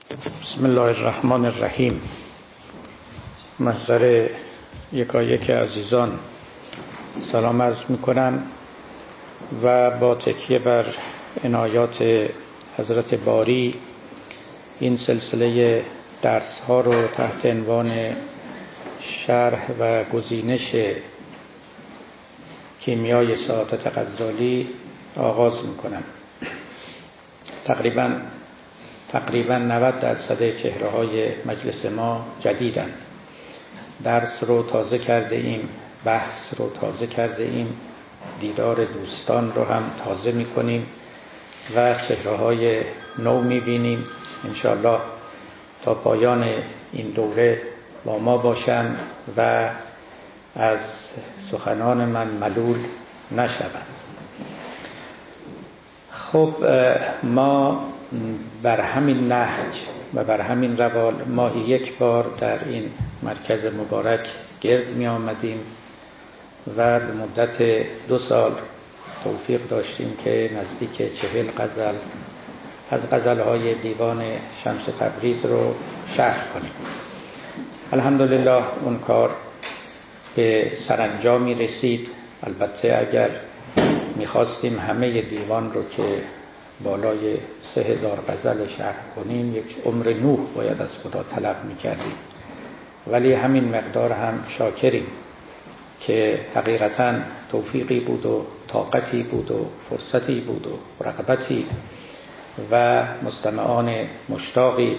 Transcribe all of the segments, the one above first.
بسم الله الرحمن الرحیم. محضر یکایک عزیزان سلام عرض میکنم و با تکیه بر عنایات حضرت باری این سلسله درس ها رو تحت عنوان شرح و گزینش کیمیای سعادت غزالی آغاز میکنم. تقریباً 90% چهره های مجلس ما جدیدند. درس رو تازه کرده ایم، بحث رو تازه کرده ایم، دیدار دوستان رو هم تازه میکنیم و چهره های نو میبینیم. انشاءالله تا پایان این دوره با ما باشند و از سخنان من ملول نشوند. خب ما بر همین نهج و بر همین روال ماهی یک بار در این مرکز مبارک گرد می آمدیم و به مدت 2 سال توفیق داشتیم که نزدیک 40 غزل از غزلهای دیوان شمس تبریز رو شرح کنیم. الحمدلله اون کار به سرانجامی رسید. البته اگر میخواستیم همه دیوان رو که بالای 3000 غزل شرح کنیم یک عمر نوح باید از خدا طلب میکردیم، ولی همین مقدار هم شاکریم که حقیقتاً توفیقی بود و طاقتی بود و فرصتی بود و رغبتی و مستمعان مشتاقی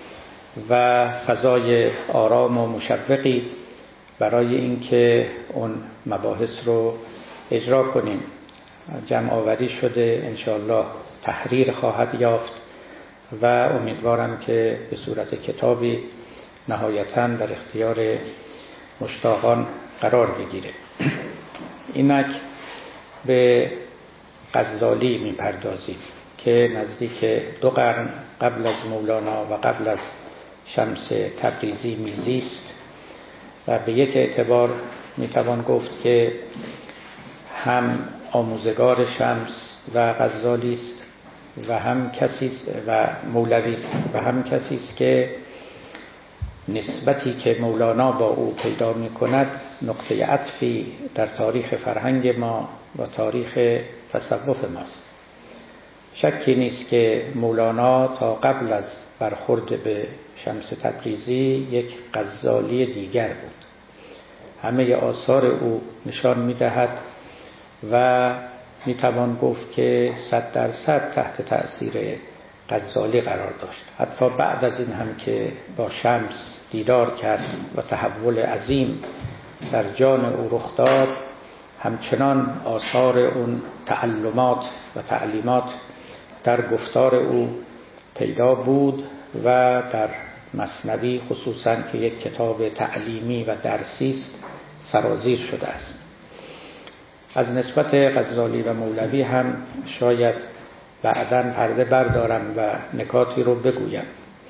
و فضای آرام و مشوقی برای اینکه اون مباحث رو اجرا کنیم. جمع آوری شده، انشاءالله تحریر خواهد یافت و امیدوارم که به صورت کتابی نهایتاً در اختیار مشتاقان قرار بگیره. اینک به غزالی میپردازیم که نزدیک 2 قرن قبل از مولانا و قبل از شمس تبریزی میزیست و به یک اعتبار میتوان گفت که هم آموزگار شمس و غزالی است و هم کسی و مولوی است و هم کسی است که نسبتی که مولانا با او پیدا می‌کند نقطه عطفی در تاریخ فرهنگ ما و تاریخ تصوف ماست. شکی نیست که مولانا تا قبل از برخورد به شمس تبریزی یک غزالی دیگر بود. همه آثار او نشان می‌دهد و میتوان گفت که 100% تحت تأثیر غزالی قرار داشت. حتی بعد از این هم که با شمس دیدار کرد و تحول عظیم در جان او رخ داد، همچنان آثار اون تعلمات و تعلیمات در گفتار او پیدا بود و در مثنوی خصوصا که یک کتاب تعلیمی و درسی است سرازیر شده است. از نسبت غزالی و مولوی هم شاید بعداً پرده بردارم و نکاتی رو بگویم،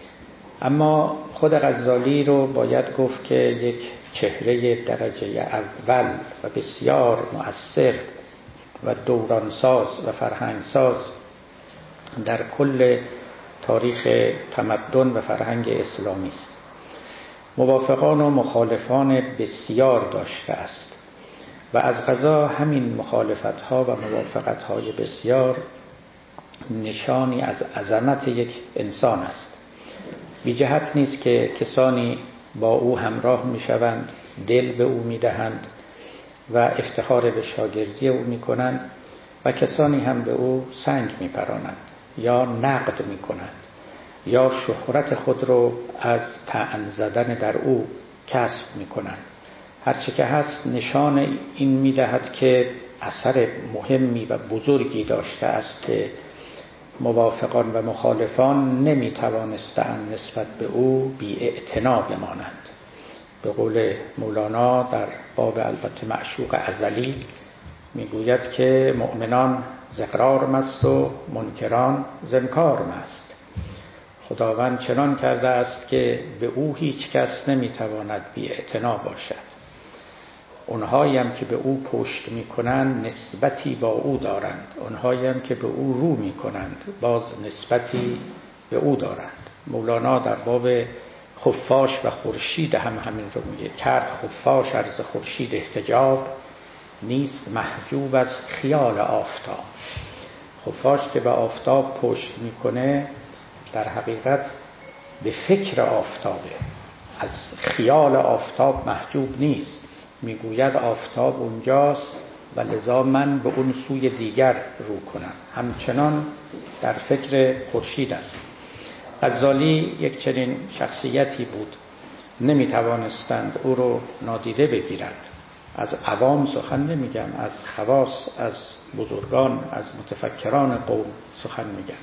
اما خود غزالی رو باید گفت که یک چهره درجه اول و بسیار مؤثر و دورانساز و فرهنگساز در کل تاریخ تمدن و فرهنگ اسلامی است. موافقان و مخالفان بسیار داشته است و از قضا همین مخالفت‌ها و موافقت‌های بسیار نشانی از عظمت یک انسان است. بی جهت نیست که کسانی با او همراه می‌شوند، دل به او می‌دهند و افتخار به شاگردی او می‌کنند و کسانی هم به او سنگ می‌پرانند یا نقد می‌کنند یا شهرت خود رو از طعن زدن در او کسب می‌کنند. هرچه که هست نشان این می‌دهد که اثر مهمی و بزرگی داشته است که موافقان و مخالفان نمی‌توانستند نسبت به او بی‌اعتنا بمانند. به قول مولانا در باب البته معشوق ازلی میگوید که مؤمنان ز اقرار مست و منکران ز انکار مست. خداوند چنان کرده است که به او هیچ کس نمی‌تواند بی‌اعتنا باشد. اونهایی هم که به او پشت میکنند نسبتی با او دارند، اونهایی هم که به او رو میکنند باز نسبتی به او دارند. مولانا در باب خفاش و خورشید هم همین رو میگه. کرد خفاش عرض خورشید احتجاب، نیست محجوب از خیال آفتاب. خفاش که به آفتاب پشت میکنه در حقیقت به فکر آفتابه، از خیال آفتاب محجوب نیست. میگوید آفتاب اونجاست و لذا من به اون سوی دیگر رو کنم، همچنان در فکر خورشید است. غزالی یک چنین شخصیتی بود، نمیتوانستند او رو نادیده بگیرند. از عوام سخن نمیگم، از خواص، از بزرگان، از متفکران قوم سخن میگم.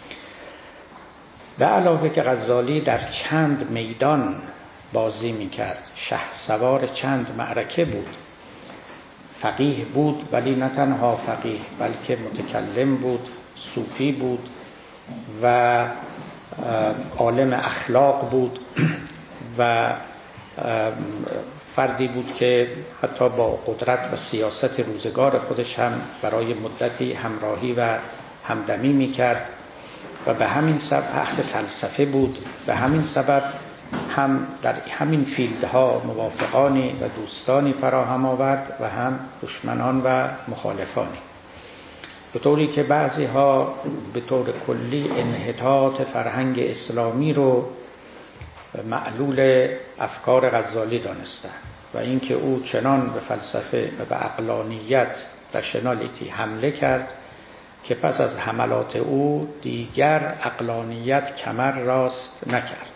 به علاوه که غزالی در چند میدان بازی میکرد، شهسوار چند معرکه بود، فقیه بود ولی نه تنها فقیه بلکه متکلم بود، صوفی بود و عالم اخلاق بود و فردی بود که حتی با قدرت و سیاست روزگار خودش هم برای مدتی همراهی و همدمی میکرد و به همین سبب اهل فلسفه بود. به همین سبب هم در همین فیلدها موافقانی و دوستانی فراهم آورد و هم دشمنان و مخالفانی، به طوری که بعضی ها به طور کلی انحطاط فرهنگ اسلامی رو معلول افکار غزالی دانستند و اینکه او چنان به فلسفه و به عقلانیت رشنالیتی حمله کرد که پس از حملات او دیگر عقلانیت کمر راست نکرد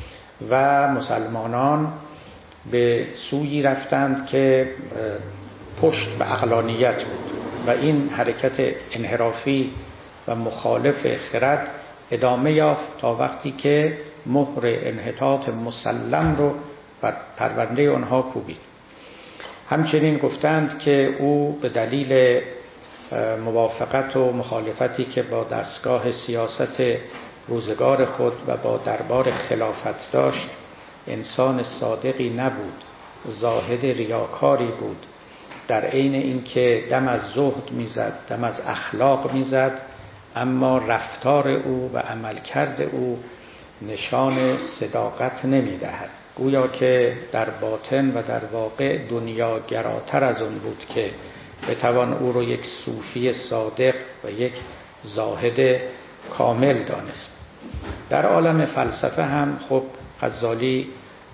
و مسلمانان به سویی رفتند که پشت به عقلانیت بود و این حرکت انحرافی و مخالف خرد ادامه یافت تا وقتی که مهر انحطاط مسلم رو بر پرونده آنها کوبید. همچنین گفتند که او به دلیل موافقت و مخالفتی که با دستگاه سیاست روزگار خود و با دربار خلافت داشت انسان صادقی نبود، زاهد ریاکاری بود، در عین اینکه دم از زهد میزد، دم از اخلاق میزد، اما رفتار او و عملکرد او نشان صداقت نمیدهد. گویا که در باطن و در واقع دنیا گراتر از اون بود که بتوان او رو یک صوفی صادق و یک زاهد کامل دانست. در عالم فلسفه هم خب غزالی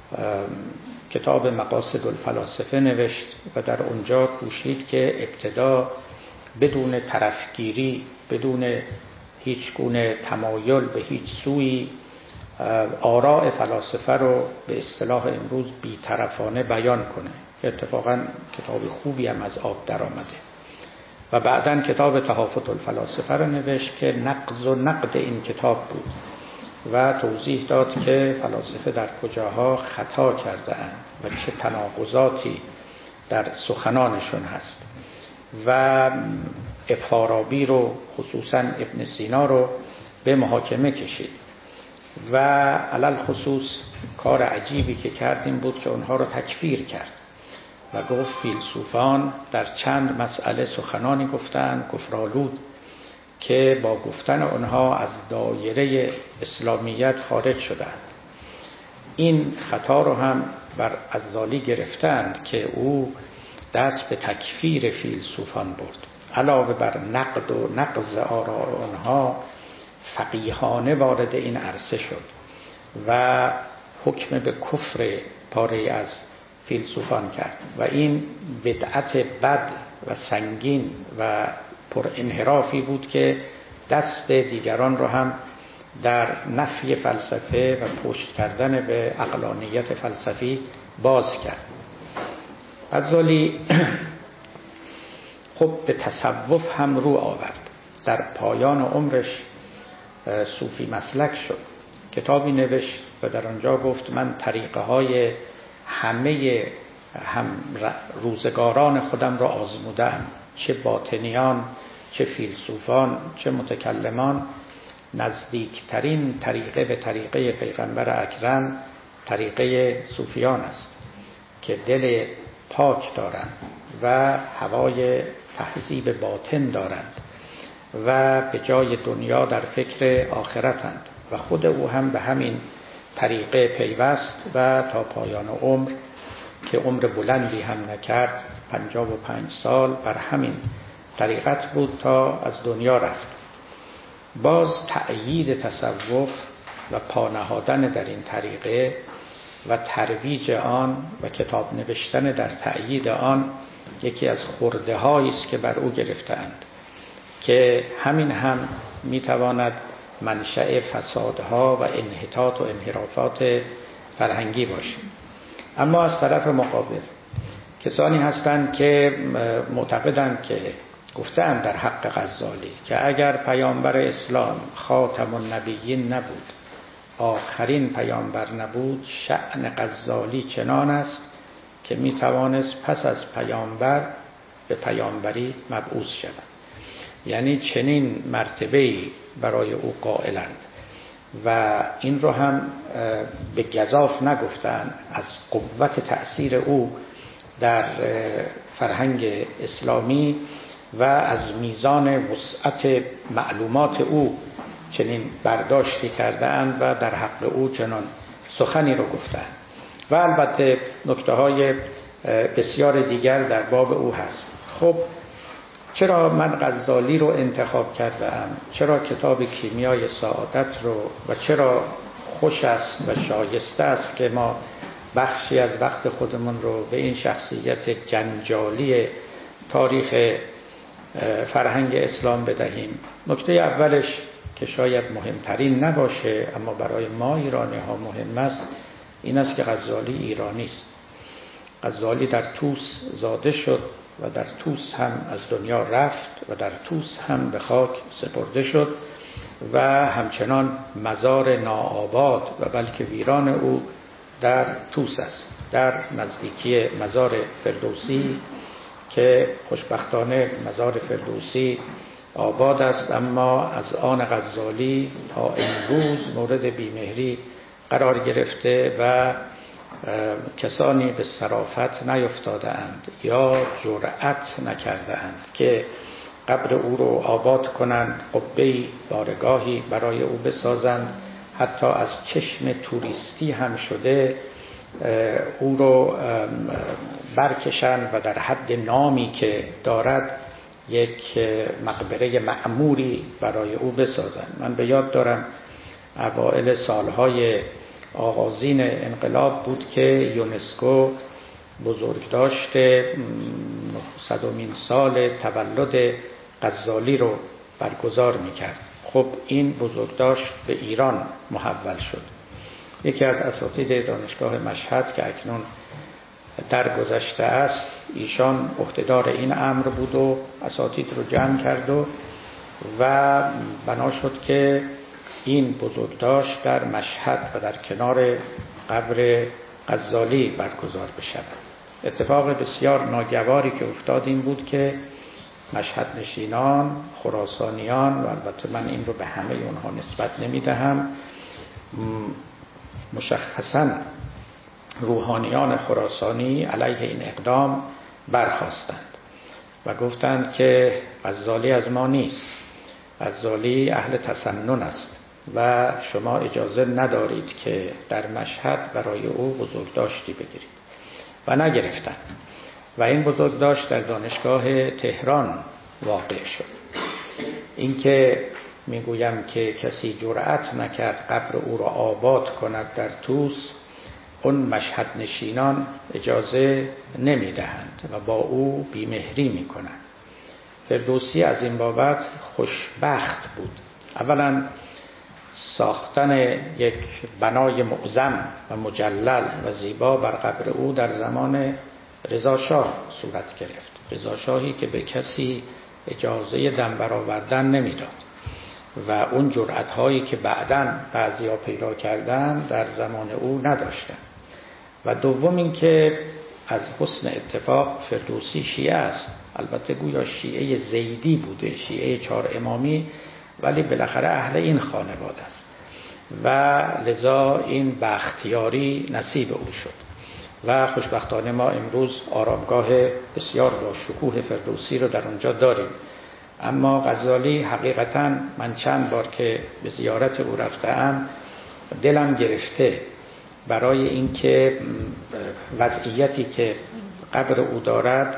کتاب مقاصد الفلاسفه نوشت و در اونجا کوشید که ابتدا بدون طرفگیری، بدون هیچ گونه تمایل به هیچ سوی، آراء فلاسفه رو به اصطلاح امروز بی‌طرفانه بیان کنه که اتفاقا کتاب خوبی هم از آب در آمده و بعداً کتاب تحافت الفلاسفه رو نوشت که نقض و نقد این کتاب بود و توضیح داد که فلاسفه در کجاها خطا کرده اند و چه تناقضاتی در سخنانشون هست و فارابی رو خصوصاً ابن سینا رو به محاکمه کشید و علل خصوص کار عجیبی که کردیم بود که اونها رو تکفیر کرد و گفت فیلسوفان در چند مسئله سخنانی گفتند کفرآلود که با گفتن اونها از دایره اسلامیت خارج شدند. این خطا رو هم بر غزالی گرفتند که او دست به تکفیر فیلسوفان برد، علاوه بر نقد و نقض آراء اونها فقیهانه وارد این عرصه شد و حکم به کفر پاره از فیلسوفان کرد و این بدعت بد و سنگین و پر انحرافی بود که دست دیگران رو هم در نفی فلسفه و پشت کردن به عقلانیت فلسفی باز کرد. غزالی خب به تصوف هم رو آورد، در پایان عمرش صوفی مسلک شد، کتابی نوشت و در آنجا گفت من طریقه های همه هم روزگاران خودم را آزمودم، چه باطنیان، چه فیلسوفان، چه متکلمان. نزدیکترین طریقه به طریقه پیغمبر اکرم طریقه صوفیان است که دل پاک دارند و هوای تهذیب باطن دارند و به جای دنیا در فکر آخرتند و خود او هم به همین طریقه پیوست و تا پایان عمر که عمر بلندی هم نکرد، 55 سال بر همین طریقت بود تا از دنیا رفت. باز تأیید تصوف و پانهادن در این طریقه و ترویج آن و کتاب نوشتن در تأیید آن یکی از خرده‌هایی است که بر او گرفتند که همین هم میتواند منشأ فسادها و انحطاط و انحرافات فرهنگی باشه. اما از طرف مقابل کسانی هستند که معتقدند که گفتند در حق غزالی که اگر پیامبر اسلام خاتم النبیین نبود، آخرین پیامبر نبود، شأن غزالی چنان است که میتوانست پس از پیامبر به پیامبری مبعوث شود. یعنی چنین مرتبه‌ای برای او قائلند و این رو هم به گزاف نگفتند. از قوت تأثیر او در فرهنگ اسلامی و از میزان وسعت معلومات او چنین برداشتی کرده‌اند و در حق او چنان سخنی رو گفتند. و البته نکته‌های بسیار دیگر در باب او هست. خب چرا من غزالی رو انتخاب کردم؟ چرا کتاب کیمیای سعادت رو و چرا خوش است و شایسته است که ما بخشی از وقت خودمون رو به این شخصیت جنجالی تاریخ فرهنگ اسلام بدهیم؟ نکته اولش که شاید مهمترین نباشه اما برای ما ایرانی ها مهم است این است که غزالی ایرانی است. غزالی در طوس زاده شد و در طوس هم از دنیا رفت و در طوس هم به خاک سپرده شد و همچنان مزار ناآباد و بلکه ویران او در طوس است، در نزدیکی مزار فردوسی که خوشبختانه مزار فردوسی آباد است، اما از آن غزالی تا امروز مورد بیمهری قرار گرفته و کسانی به صرافت نیفتاده‌اند یا جرأت نکرده‌اند که قبر او رو آباد کنند، قبه‌ای بارگاهی برای او بسازند، حتی از چشم توریستی هم شده او رو برکشند و در حد نامی که دارد یک مقبره معموری برای او بسازند. من به یاد دارم اوائل سالهای آغازین انقلاب بود که یونسکو بزرگداشت 900مین سال تولد غزالی رو برگزار میکرد. خب این بزرگداشت به ایران محول شد. یکی از اساتید دانشگاه مشهد که اکنون درگذشته است، ایشان عهدهدار این امر بود و اساتید رو جمع کرد و بنا شد که این بزرگداشت در مشهد و در کنار قبر غزالی برگزار بشود. اتفاق بسیار ناگواری که افتاد این بود که مشهد نشینان، خراسانیان و البته من این رو به همه اونها نسبت نمیدهم، مشخصاً روحانیان خراسانی علیه این اقدام برخاستند و گفتند که غزالی از ما نیست، غزالی اهل تسنن است و شما اجازه ندارید که در مشهد برای او بزرگداشتی بگیرید و نگرفتند و این بزرگداشت در دانشگاه تهران واقع شد. اینکه میگویم که کسی جرأت نکرد قبر او را آباد کند در طوس، اون مشهد نشینان اجازه نمیدهند و با او بیمهری میکنند. فردوسی از این بابت خوشبخت بود. اولا ساختن یک بنای معظم و مجلل و زیبا بر قبر او در زمان رضا شاه صورت گرفت. رضا شاهی که به کسی اجازه دم برآوردن نمیداد و اون جرأت‌هایی که بعداً بعضیا پیدا کردن در زمان او نداشتن. و دوم این که از حسن اتفاق فردوسی شیعه است، البته گویا شیعه زیدی بوده، شیعه 4 امامی، ولی بالاخره اهل این خانواده است و لذا این بختیاری نصیب او شد و خوشبختانه ما امروز آرامگاه بسیار با شکوه فردوسی رو در اونجا داریم اما غزالی حقیقتاً من چند بار که به زیارت او رفتم دلم گرفته برای اینکه وضعیتی که قبر او دارد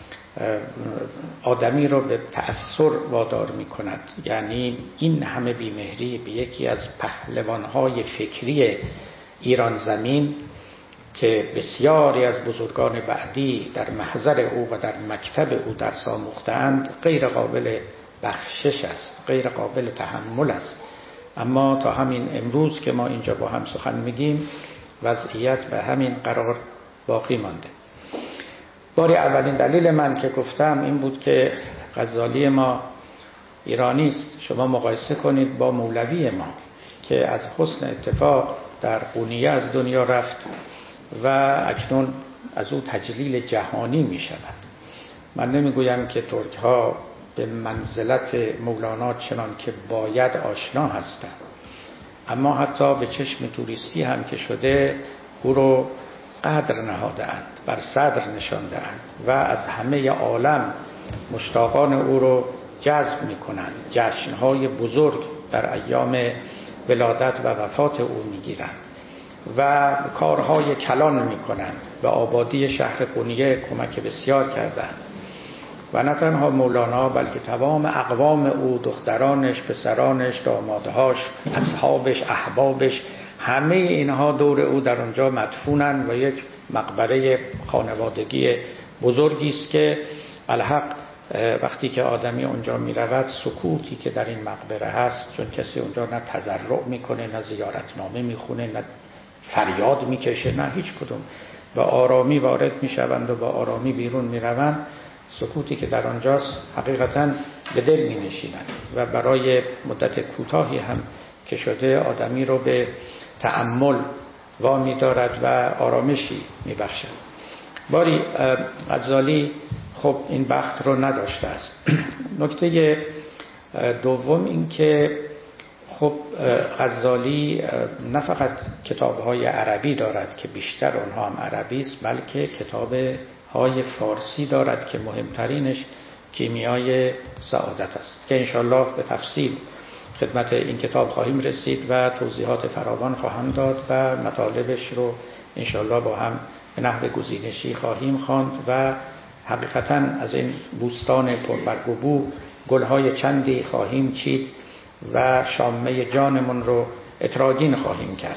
آدمی رو به تأثر وادار می کند. یعنی این همه بیمهری به یکی از پهلوانهای فکری ایران زمین که بسیاری از بزرگان بعدی در محضر او و در مکتب او درس آموختند غیر قابل بخشش است، غیر قابل تحمل است. اما تا همین امروز که ما اینجا با هم سخن میگیم وضعیت به همین قرار باقی مانده. باری اولین دلیل من که گفتم این بود که غزالی ما ایرانی است. شما مقایسه کنید با مولوی ما که از حسن اتفاق در قونیه از دنیا رفت و اکنون از او تجلیل جهانی می شود. من نمیگویم که ترک ها به منزلت مولانا چنان که باید آشنا هستند، اما حتی به چشم توریستی هم که شده او رو قدر نهاده‌اند، بر صدر نشانده‌اند و از همه عالم مشتاقان او رو جذب می‌کنند. جشن‌های بزرگ در ایام ولادت و وفات او می‌گیرند و کارهای کلان می‌کنند. به آبادی شهر قونیه کمک بسیار کردند و نه تنها مولانا بلکه تمام اقوام او، دخترانش، پسرانش، دامادهاش، اصحابش، احبابش، همه اینها دور او در آنجا مدفونند و یک مقبره خانوادگی بزرگی است که الحق وقتی که آدمی اونجا می رود سکوتی که در این مقبره هست، چون کسی اونجا نه تضرع میکنه، نه زیارتنامه میخونه، نه فریاد میکشه، نه هیچ کدوم، با آرامی وارد میشوند و با آرامی بیرون میروند. سکوتی که در آنجاست حقیقتاً به دل می نشیند و برای مدت کوتاهی هم که شده آدمی رو به تأمل وامی دارد و آرامشی می بخشد. باری غزالی خب این بخت رو نداشته است. نکته دوم این که خب غزالی نه فقط کتاب‌های عربی دارد که بیشتر آنها هم عربی است، بلکه کتاب‌های فارسی دارد که مهمترینش کیمیای سعادت است که انشالله به تفصیل خدمت این کتاب خواهیم رسید و توضیحات فراوان خواهم داد و مطالبش رو انشالله با هم به نحو گزینشی خواهیم خواند و حقیقتاً از این بوستان پربرگ و بو گل‌های چندی خواهیم چید و شامه جانمون رو اتراگین خواهیم کرد.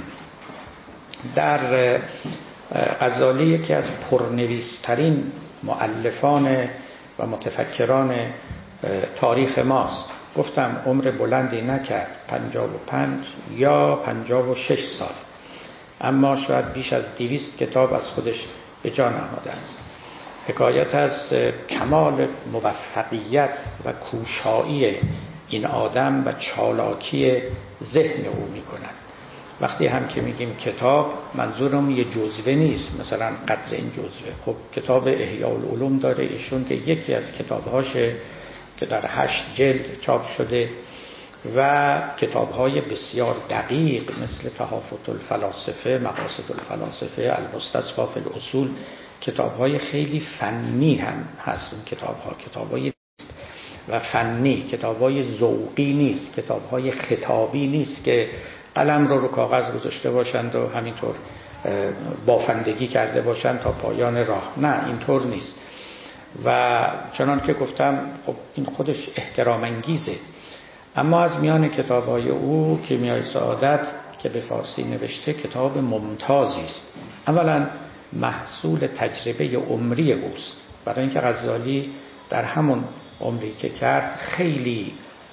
در غزالی یکی از پرنویس‌ترین مؤلفان و متفکران تاریخ ماست. گفتم عمر بلندی نکرد، 55 یا 56 سال، اما شاید بیش از 200 کتاب از خودش به جا نهاده است. حکایت از کمال موفقیت و کوشایی این آدم و چالاکی ذهن او می کند. وقتی هم که میگیم کتاب منظورم یه جزوه نیست، مثلا قدر این جزوه. خب کتاب احیاء العلوم داره ایشون که یکی از کتابهاشه که در 8 جلد چاپ شده و کتابهای بسیار دقیق مثل تحافت الفلاسفه، مقاصد الفلاسفه، المستصفى فی الاصول، کتابهای خیلی فنی هم هست. این کتابهای و فنی، کتابهای ذوقی نیست، کتابهای خطابی نیست که قلم رو کاغذ گذاشته باشند و همینطور بافندگی کرده باشند تا پایان راه. نه، اینطور نیست. و چنان که گفتم خب این خودش احترام انگیزه. اما از میان کتاب‌های او کیمیای سعادت که به فارسی نوشته کتاب ممتازی است. اولا محصول تجربه عمری اوست، برای اینکه غزالی در همون عمری که کرد خیلی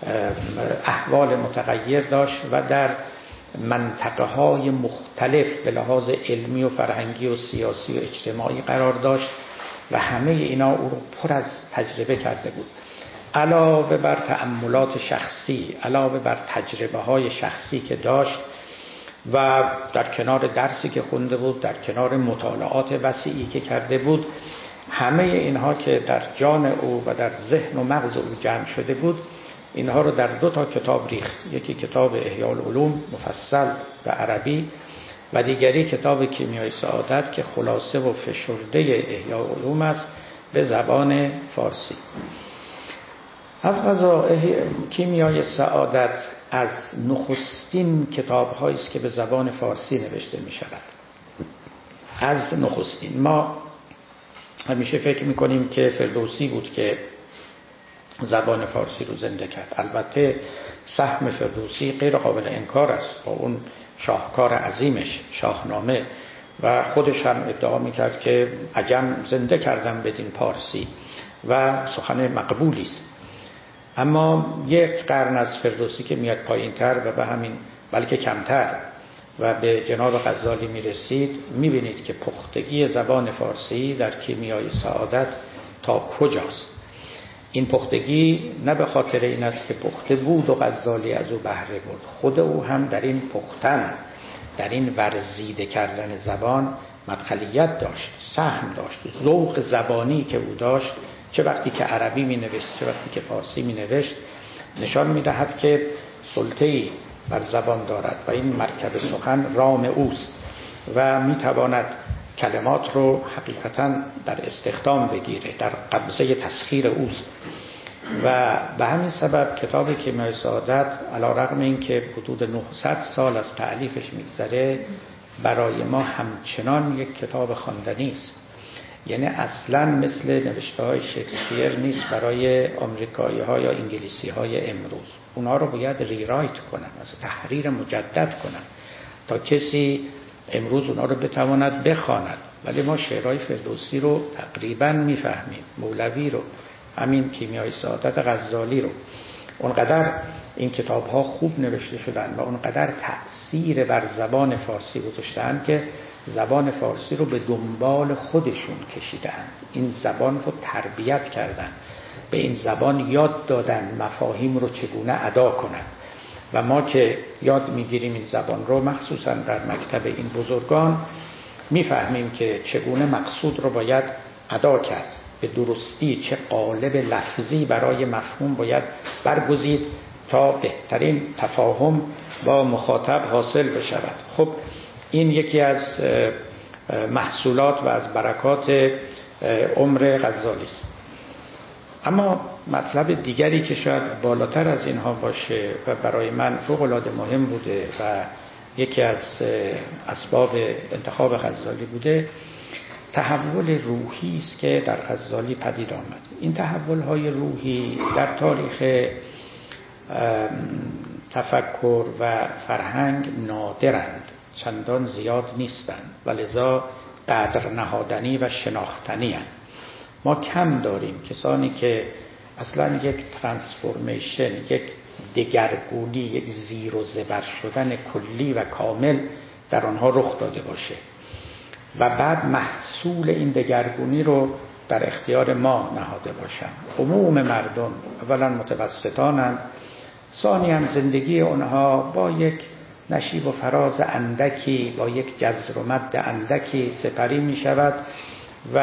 احوال متغیر داشت و در منطقه‌های مختلف به لحاظ علمی و فرهنگی و سیاسی و اجتماعی قرار داشت و همه اینا او رو پر از تجربه کرده بود. علاوه بر تأملات شخصی، علاوه بر تجربه‌های شخصی که داشت و در کنار درسی که خونده بود، در کنار مطالعات وسیعی که کرده بود، همه اینها که در جان او و در ذهن و مغز او جمع شده بود، اینها رو در 2 کتاب ریخت. یکی کتاب احیاء العلوم مفصل به عربی و دیگری کتاب کیمیای سعادت که خلاصه و فشرده احیاء العلوم است به زبان فارسی. از قضا کیمیای سعادت از نخستین کتاب‌هایی است که به زبان فارسی نوشته می‌شود. از نخستین. ما همیشه فکر می‌کنیم که فردوسی بود که زبان فارسی رو زنده کرد. البته سهم فردوسی غیر قابل انکار است با اون شاهکار عظیمش شاهنامه، و خودش هم ادعا می‌کرد که عجم زنده کردم بدین پارسی و سخن مقبولی است. اما یک قرن از فردوسی که میاد پایین‌تر و به همین بلکه کمتر و به جناب غزالی میرسید، میبینید که پختگی زبان فارسی در کیمیای سعادت تا کجاست. این پختگی نه به خاطر این است که پخته بود و غزالی از او بهره برد، خود او هم در این پختن، در این ورزیده کردن زبان مدخلیت داشت، سهم داشت. ذوق زبانی که او داشت، چه وقتی که عربی می نوشت چه وقتی که فارسی می نوشت، نشان می دهد که سلطه‌ای بر زبان دارد و این مرکب سخن رام اوست و می تواند کلمات رو حقیقتاً در استخدام بگیره، در قبضه تسخیر اوست. و به همین سبب کتاب کیمیای سعادت علی‌رغم این که حدود 900 سال از تألیفش می‌گذره، برای ما همچنان یک کتاب خواندنی است. یعنی اصلاً مثل نوشته‌های شکسپیر نیست برای آمریکایی‌ها یا انگلیسی‌های امروز. اونا رو باید ریرایت کنن، مثلا تحریر مجدد کنن تا کسی امروز اونا رو بتواند بخواند. ولی ما شعرهای فردوسی رو تقریباً میفهمیم، مولوی رو، همین کیمیای سعادت غزالی رو. اونقدر این کتاب‌ها خوب نوشته شدن و اونقدر تأثیر بر زبان فارسی گذاشتن که زبان فارسی رو به دنبال خودشون کشیدن، این زبان رو تربیت کردن، به این زبان یاد دادن مفاهیم رو چگونه ادا کنن. و ما که یاد میگیریم این زبان رو، مخصوصا در مکتب این بزرگان، میفهمیم که چگونه مقصود رو باید ادا کرد به درستی، چه قالب لفظی برای مفهوم باید برگزید تا بهترین تفاهم با مخاطب حاصل بشود. خب این یکی از محصولات و از برکات عمر غزالی است. اما مطلب دیگری که شاید بالاتر از اینها باشه و برای من فوق‌العاده مهم بوده و یکی از اسباب انتخاب غزالی بوده، تحول روحی است که در غزالی پدید آمد. این تحول‌های روحی در تاریخ تفکر و فرهنگ نادرند، چندان زیاد نیستند و لذا قدر نهادنی و شناختنی هستند. ما کم داریم کسانی که اصلا یک ترانسفورمیشن، یک دگرگونی، یک زیر و زبر شدن کلی و کامل در آنها رخ داده باشه و بعد محصول این دگرگونی رو در اختیار ما نهاده باشند. عموم مردم اولا متوسطانند، ثانیاً زندگی آنها با یک نشیب و فراز اندکی، با یک جزر و مد اندکی سپری می شود و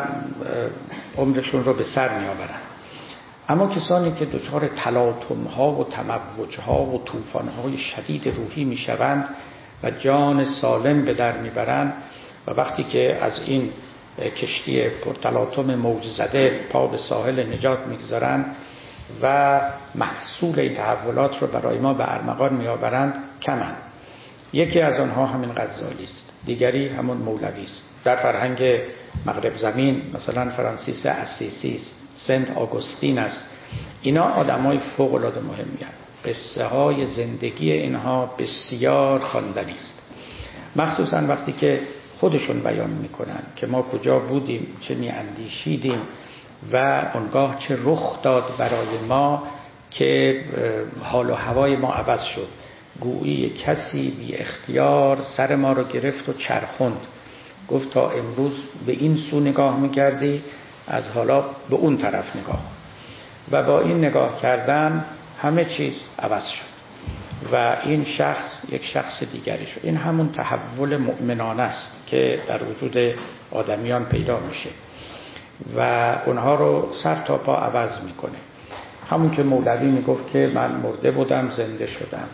عمرشون رو به سر می آورند. اما کسانی که دچار تلاطم ها و تموج ها و طوفان های شدید روحی می شوند و جان سالم به در می برند و وقتی که از این کشتی پرتلاطم موج زده پا به ساحل نجات می گذارند و محصول این تحولات رو برای ما به ارمغان می آورند کمند. یکی از آنها همین غزالی است، دیگری همون مولوی است. در فرهنگ مغرب زمین مثلا فرانسیس اسیسی است، سنت آگوستین است. اینا آدمای فوق العاده مهمی هستند. قصه های زندگی اینها بسیار خواندنی است، مخصوصا وقتی که خودشون بیان میکنن که ما کجا بودیم، چه میاندیشیدیم و آنگاه چه رخ داد برای ما که حال و هوای ما عوض شد. گویی کسی بی اختیار سر ما رو گرفت و چرخوند، گفت تا امروز به این سو نگاه میکردی، از حالا به اون طرف نگاه. و با این نگاه کردن همه چیز عوض شد و این شخص یک شخص دیگری شد. این همون تحول مؤمنانه است که در وجود آدمیان پیدا میشه و اونها رو سر تا پا عوض میکنه. همون که مولوی میگفت که من مرده بودم زنده شدم،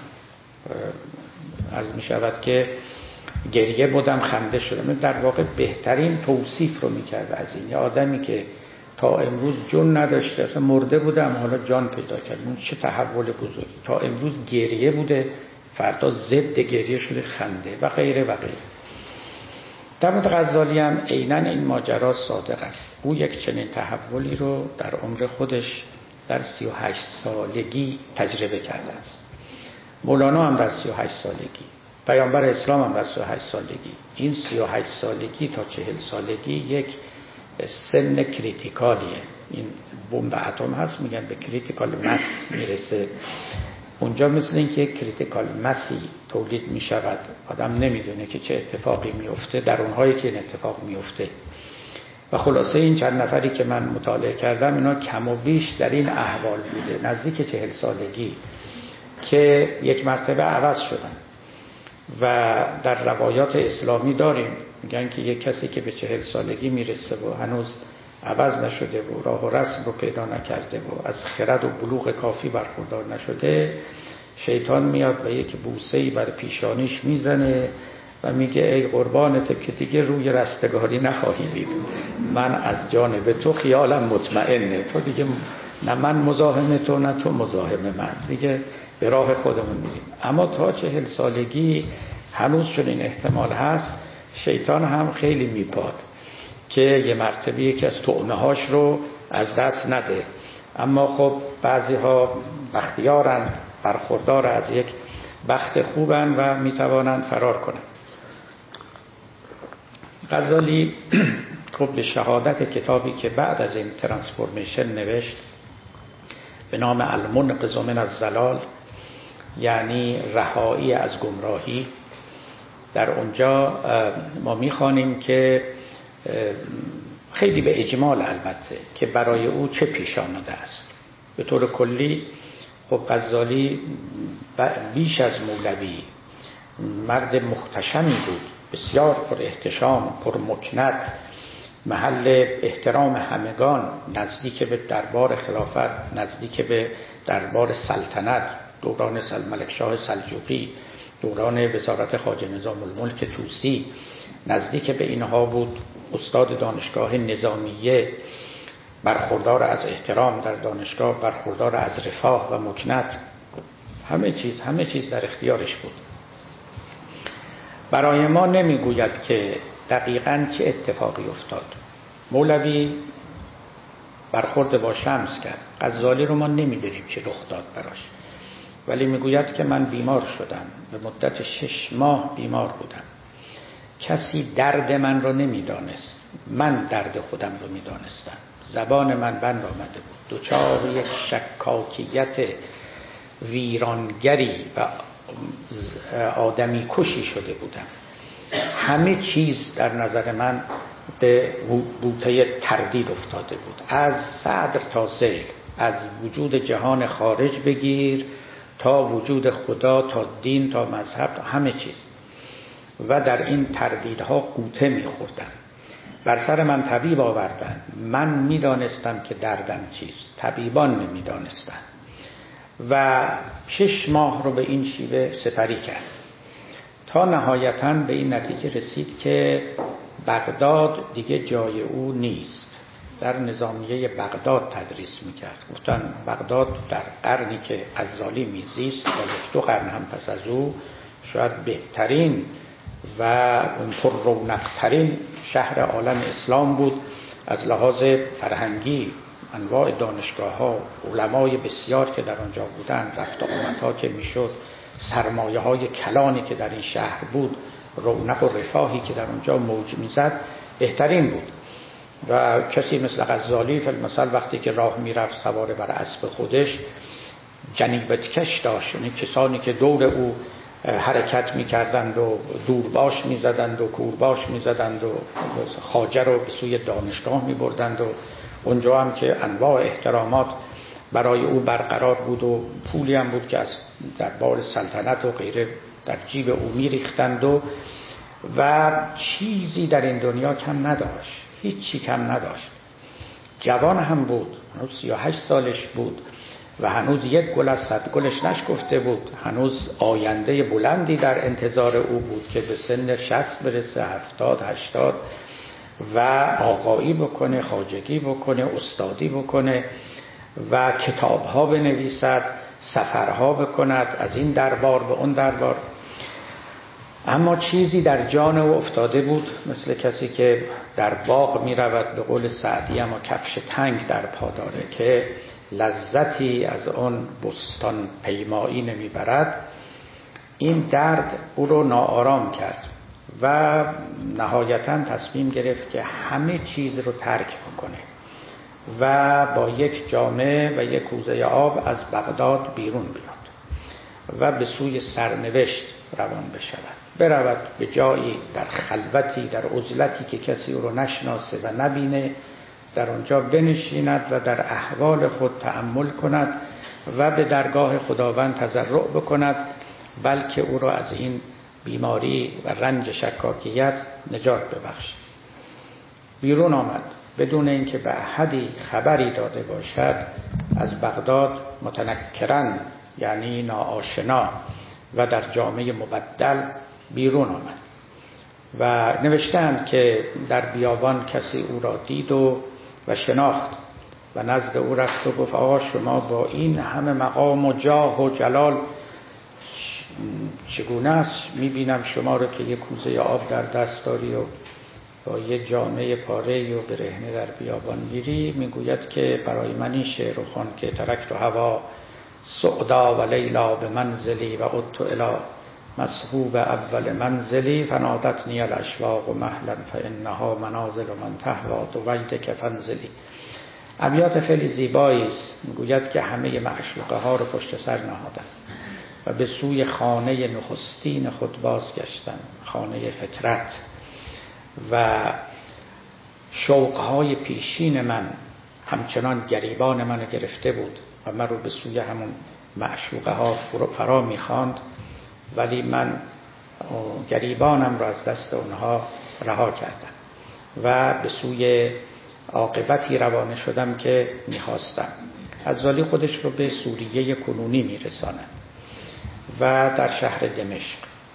عرض میشود که گریه بودم خنده شدم. در واقع بهترین توصیف رو میکرد از این. یه آدمی که تا امروز جون نداشته، اصلا مرده بوده اما حالا جان پیدا کرد. این چه تحول بزرگی. تا امروز گریه بوده، فردا ضد گریه شده خنده و غیره و غیره. در مورد غزالی هم عیناً این ماجرا صادق است. او یک چنین تحولی رو در عمر خودش در 38 سالگی تجربه کرده است. مولانا هم در 38 سالگی، پیامبر اسلام هم در 38 سالگی. این 38 سالگی تا 40 سالگی یک سن کریتیکالیه. این بمب اتم هست، میگن به کریتیکال مس میرسه. اونجا مثل این که کریتیکال مسی تولید میشود، آدم نمیدونه که چه اتفاقی میفته در اونهایی که این اتفاق میفته. و خلاصه این چند نفری که من مطالعه کردم اینا کم و بیش در این احوال بوده، نزدیک 40 سالگی که یک مرتبه عوض شدن. و در روایات اسلامی داریم میگن که یک کسی که به 40 سالگی میرسه و هنوز عوض نشده و راه و رسم رو پیدا نکرده و از خرد و بلوغ کافی برخوردار نشده، شیطان میاد و یک بوسه‌ای بر پیشانیش میزنه و میگه ای قربانت که دیگه روی رستگاری نخواهی دید، من از جانب تو خیالم مطمئنه، تو دیگه نه من مزاحم تو نه تو مزاحم من، دیگه به راه خودمون میریم. اما تا 40 سالگی هنوز چون این احتمال هست، شیطان هم خیلی میپاد که یه مرتبه یکی از طعمه هاش رو از دست نده. اما خب بعضی ها بختیارند، برخوردار از یک بخت خوبن و میتوانند فرار کنند. غزالی خب به شهادت کتابی که بعد از این ترانسفورمیشن نوشت به نام المنقذ من الضلال، یعنی رهایی از گمراهی، در اونجا ما میخوانیم که خیلی به اجمال البته که برای او چه پیش آمده است. به طور کلی خب غزالی بیش از مولوی مرد محتشمی بود، بسیار پر احتشام، پر مکنت، محل احترام همگان، نزدیک به دربار خلافت، نزدیک به دربار سلطنت، دوران ملکشاه سلجوقی، دوران وزارت خواجه نظام الملک طوسی، نزدیک به اینها بود. استاد دانشگاه نظامیه، برخوردار از احترام در دانشگاه، برخوردار از رفاه و مکنت، همه چیز در اختیارش بود. برای ما نمیگوید که دقیقاً چه اتفاقی افتاد. مولوی برخورد با شمس کرد، غزالی رو ما نمیدونیم چه رخ داد براش، ولی میگوید که من بیمار شدم، به مدت 6 ماه بیمار بودم، کسی درد من رو نمیدانست، من درد خودم رو میدانستم، زبان من بند آمده بود، دچار یک شکاکیت ویرانگری و آدمی کشی شده بودم. همه چیز در نظر من به بوته تردید افتاده بود، از صدر تا ذیل، از وجود جهان خارج بگیر تا وجود خدا، تا دین، تا مذهب، تا همه چیز. و در این تردیدها قوطه می‌خوردم. بر سر من طبیب آوردن، من می‌دانستم که دردم چیست، طبیبان نمی‌دانستند. و 6 ماه رو به این شیوه سپری کرد تا نهایتاً به این نتیجه رسید که بغداد دیگه جای او نیست. در نظامیه بغداد تدریس میکرد. گفتن بغداد در قرنی که غزالی میزیست و 2 قرن هم پس از او شاید بهترین و پر رونق‌ترین شهر عالم اسلام بود. از لحاظ فرهنگی انواع دانشگاه‌ها، علمای بسیار که در آنجا بودند، رفت و آمدها که میشد، سرمایه‌های کلانی که در این شهر بود، رونق و رفاهی که در آنجا موج میزد، بهترین بود. و کسی مثل غزالی فی‌المثل وقتی که راه میرفت سوار بر اسب خودش جنیبت کش داشت، یعنی کسانی که دور او حرکت میکردند و دورباش میزدند و کورباش میزدند و خواجه رو به سوی دانشگاه میبردند و اونجا هم که انواع احترامات برای او برقرار بود و پولی هم بود که از دربار سلطنت و غیره در جیب او میریختند و چیزی در این دنیا کم نداشت، هیچی کم نداشت. جوان هم بود، هنوز 38 سالش بود و هنوز یک گل از 100 گلش نشکفته بود، هنوز آینده بلندی در انتظار او بود که به سن 60 برسه، 70، 80 و آقایی بکنه، خواجگی بکنه، استادی بکنه و کتابها بنویسد، سفرها بکند از این دربار به اون دربار. اما چیزی در جان او افتاده بود، مثل کسی که در باغ می رود، به قول سعدی اما کفش تنگ در پا داره که لذتی از اون بستان پیمایی نمی برد. این درد او رو ناآرام کرد و نهایتاً تصمیم گرفت که همه چیز رو ترک بکنه و با یک جامه و یک کوزه آب از بغداد بیرون بیاد و به سوی سرنوشت روان بشود، برود به جایی در خلوتی، در عزلتی که کسی او رو نشناسه و نبینه، در آنجا بنشیند و در احوال خود تأمل کند و به درگاه خداوند تضرع بکند بلکه او را از این بیماری و رنج شکاکیت نجات ببخشد. بیرون آمد بدون اینکه به احدی خبری داده باشد از بغداد، متنکرن یعنی ناآشنا و در جامه مبدل بیرون آمد و نوشتند که در بیابان کسی او را دید و شناخت و نزد او رفت و گفت آقا شما با این همه مقام و جاه و جلال چگونه است؟ میبینم شما رو که یک کوزه آب در دست داری و با یه جامعه پاره و برهنه در بیابان میری. میگوید که برای من این شعر رو خوان که ترکت هوا سعدا و لیلا به منزلی و عدت الی مصحوب اول منزلی فنادتنی الاشواق و مهلا فانها منازل من تهوی دویدک فانزلی. ابیات خیلی زیبایی است. میگوید که همه معشوقه ها رو پشت سر نهادم و به سوی خانه نخستین خود بازگشتم، خانه فطرت، و شوقهای پیشین من همچنان گریبان منو گرفته بود و من رو به سوی همون معشوقه ها فرا میخواند، ولی من گریبانم رو از دست اونها رها کردم و به سوی عاقبتی روانه شدم که میخواستم. غزالی خودش رو به سوریه کنونی میرساند و در شهر دمشق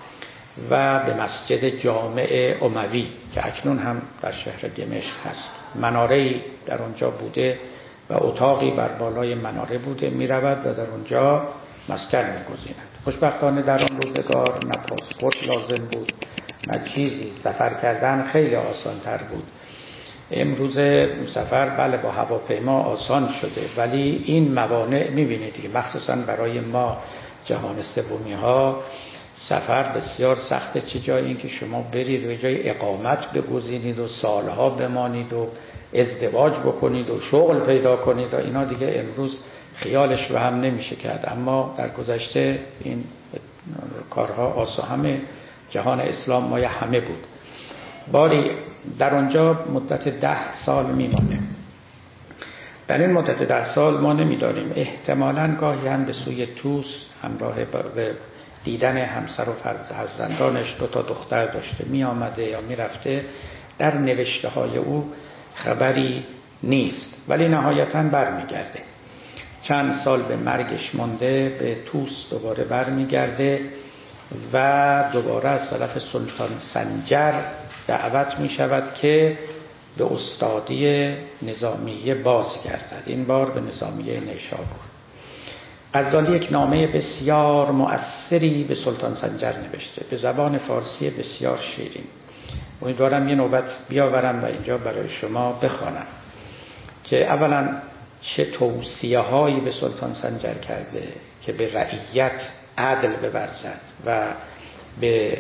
و به مسجد جامع اموی که اکنون هم در شهر دمشق هست، مناره‌ای در اونجا بوده و اتاقی بر بالای مناره بوده، می رود و در اونجا مسکن می گزیند. خوشبختانه در آن روزگار نه پاسپورت لازم بود نه چیزی، سفر کردن خیلی آسان تر بود. امروز سفر بله با هواپیما آسان شده، ولی این موانع می بینید دیگه، مخصوصا برای ما جهان سومی ها سفر بسیار سخته. چه جای این که شما برید و جای اقامت بگزینید و سالها بمانید و ازدواج بکنید و شغل پیدا کنید و اینا دیگه امروز خیالش رو هم نمیشه کرد. اما در گذشته این کارها آسان، همه جهان اسلام مای همه بود. باری در آنجا مدت 10 سال میمانه. در این مدت 10 سال ما نمیدانیم، احتمالاً گاهی هم به سوی توس همراه به دیدن همسر و فرزندانش، 2 تا دختر داشته، می آمده یا می رفته. در نوشته های او خبری نیست، ولی نهایتاً بر می گرده. چند سال به مرگش مانده به توس دوباره بر می گرده و دوباره از طرف سلطان سنجر دعوت می شود که به استادی نظامیه بازگردد، این بار به نظامیه نیشابور. غزالی یک نامه بسیار مؤثری به سلطان سنجر نوشته به زبان فارسی بسیار شیرین. امیدوارم یه نوبت بیاورم و اینجا برای شما بخوانم که اولا چه توصیه هایی به سلطان سنجر کرده که به رعیت عدل بورزد و به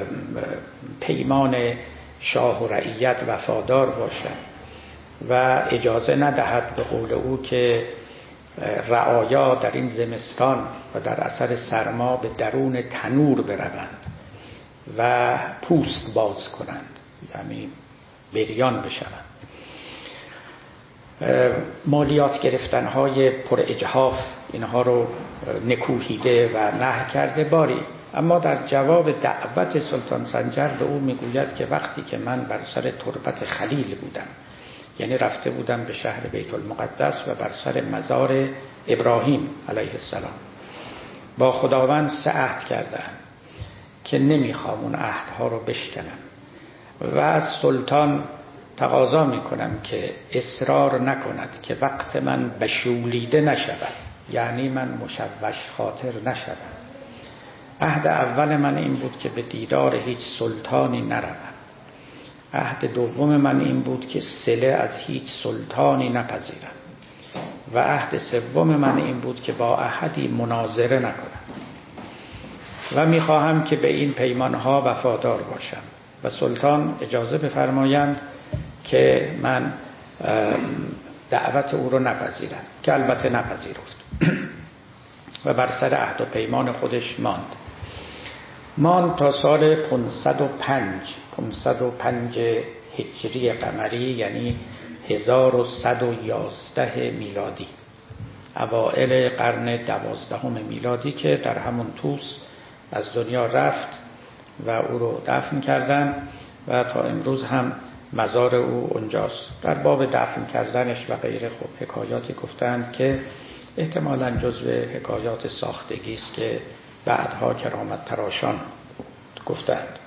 پیمان شاه و رعیت وفادار باشد و اجازه ندهد به قول او که رعایا در این زمستان و در اثر سرما به درون تنور بروند و پوست باز کنند، یعنی بریان بشوند. مالیات گرفتنهای پر اجحاف اینها رو نکوهیده و نهی کرده باری. اما در جواب دعوت سلطان سنجر به او میگوید که وقتی که من بر سر تربت خلیل بودم، یعنی رفته بودم به شهر بیت المقدس و بر سر مزار ابراهیم علیه السلام، با خداوند 3 عهد کردم که نمیخوام اون عهدها رو بشکنم و از سلطان تقاضا میکنم که اصرار نکند که وقت من بشولیده نشود، یعنی من مشوش خاطر نشدم. عهد اول من این بود که به دیدار هیچ سلطانی نروم. عهد دوم من این بود که صله از هیچ سلطانی نپذیرم. و عهد سوم من این بود که با احدی مناظره نکنم و میخواهم که به این پیمانها وفادار باشم و سلطان اجازه بفرمایند که من دعوت او رو نپذیرم، که البته نپذیرفت و بر سر عهد و پیمان خودش ماند تا سال 505 هجری قمری، یعنی 1111 میلادی، اوائل قرن 12 میلادی که در همون طوس از دنیا رفت و او رو دفن کردن و تا امروز هم مزار او اونجاست. در باب دفن کردنش و غیره خب حکایاتی گفتند که احتمالاً جزو حکایات ساختگی است که بعدها کرامت تراشان گفتند.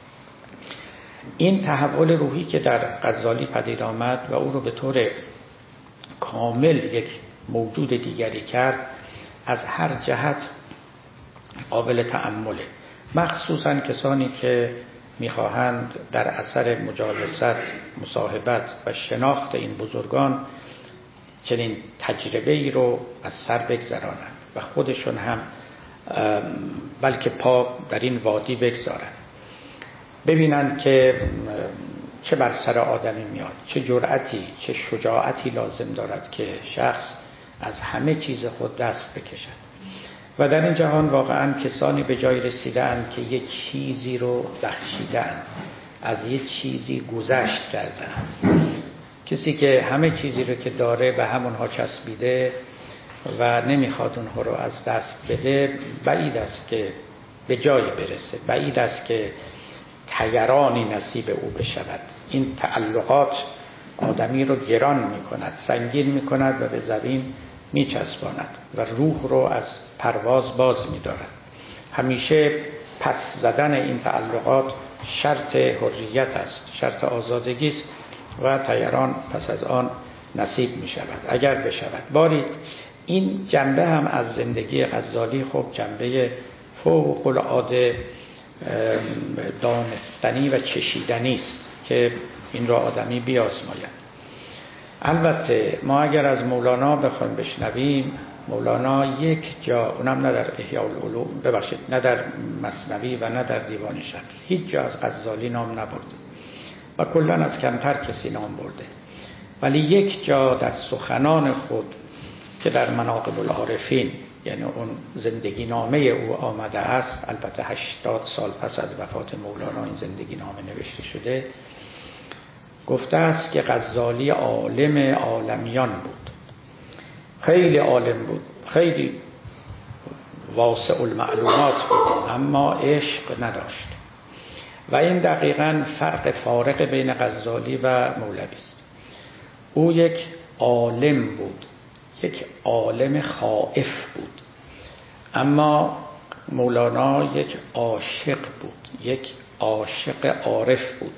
این تحول روحی که در غزالی پدید آمد و او رو به طور کامل یک موجود دیگری کرد، از هر جهت قابل تأمله، مخصوصاً کسانی که میخواهند در اثر مجالست، مصاحبت و شناخت این بزرگان چنین تجربه ای رو از سر بگذرانند و خودشون هم بلکه پا در این وادی بگذارند، ببینند که چه بر سر آدمی میاد، چه جرأتی، چه شجاعتی لازم دارد که شخص از همه چیز خود دست بکشد. و در این جهان واقعا کسانی به جای رسیدند که یک چیزی رو بخشیدند، از یک چیزی گذشت کردند. کسی که همه چیزی رو که داره به همونها چسبیده و نمیخواد اونها رو از دست بده، بعید است که به جایی برسه، بعید است که طیرانی نصیب او بشود. این تعلقات آدمی رو گران میکند، سنگین میکند و به زمین میچسباند و روح رو از پرواز باز می‌دارد. همیشه پس زدن این تعلقات شرط حریت است، شرط آزادگی است و طیران پس از آن نصیب می‌شود اگر بشود. باری این جنبه هم از زندگی غزالی خب جنبه فوق العاده دانستنی و چشیدنی است که این را آدمی بیازماید. البته ما اگر از مولانا بخوایم بشنویم، مولانا یک جا، اونم نه در احیاء العلوم، ببخشید نه در مثنوی و نه در دیوان شمس، هیچ جا از غزالی نام نبرده و کلا از کمتر کسی نام برده، ولی یک جا در سخنان خود که در مناقب العارفین، یعنی اون زندگی نامه او آمده است، البته 80 سال پس از وفات مولانا این زندگی نامه نوشته شده، گفته است که غزالی عالم عالمیان بود، خیلی عالم بود، خیلی واسع المعلومات بود، اما عشق نداشت. و این دقیقاً فرق فارق بین غزالی و مولوی است. او یک عالم بود، یک عالم خائف بود، اما مولانا یک عاشق بود، یک عاشق عارف بود.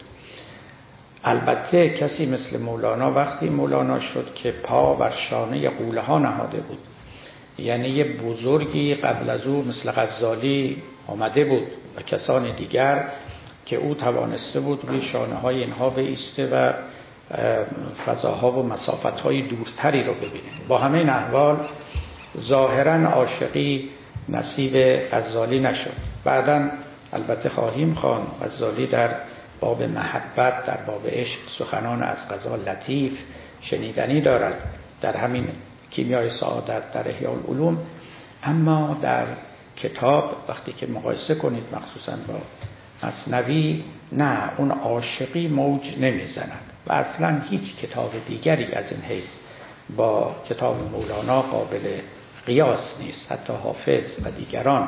البته کسی مثل مولانا وقتی مولانا شد که پا بر شانه غوله ها نهاده بود، یعنی یه بزرگی قبل از او مثل غزالی آمده بود و کسان دیگر که او توانسته بود روی شانه های اینها بایسته و فضاها و مسافتهای دورتری رو ببینه. با همه این احوال ظاهرا عاشقی نصیب غزالی نشد. بعداً البته خواهیم خواند غزالی در باب محبت، در باب عشق سخنان از غزال لطیف شنیدنی دارد در همین کیمیای سعادت در احیاء العلوم، اما در کتاب وقتی که مقایسه کنید مخصوصا با مثنوی، نه، اون عاشقی موج نمیزند و اصلا هیچ کتاب دیگری از این حیث با کتاب مولانا قابل قیاس نیست، حتی حافظ و دیگران.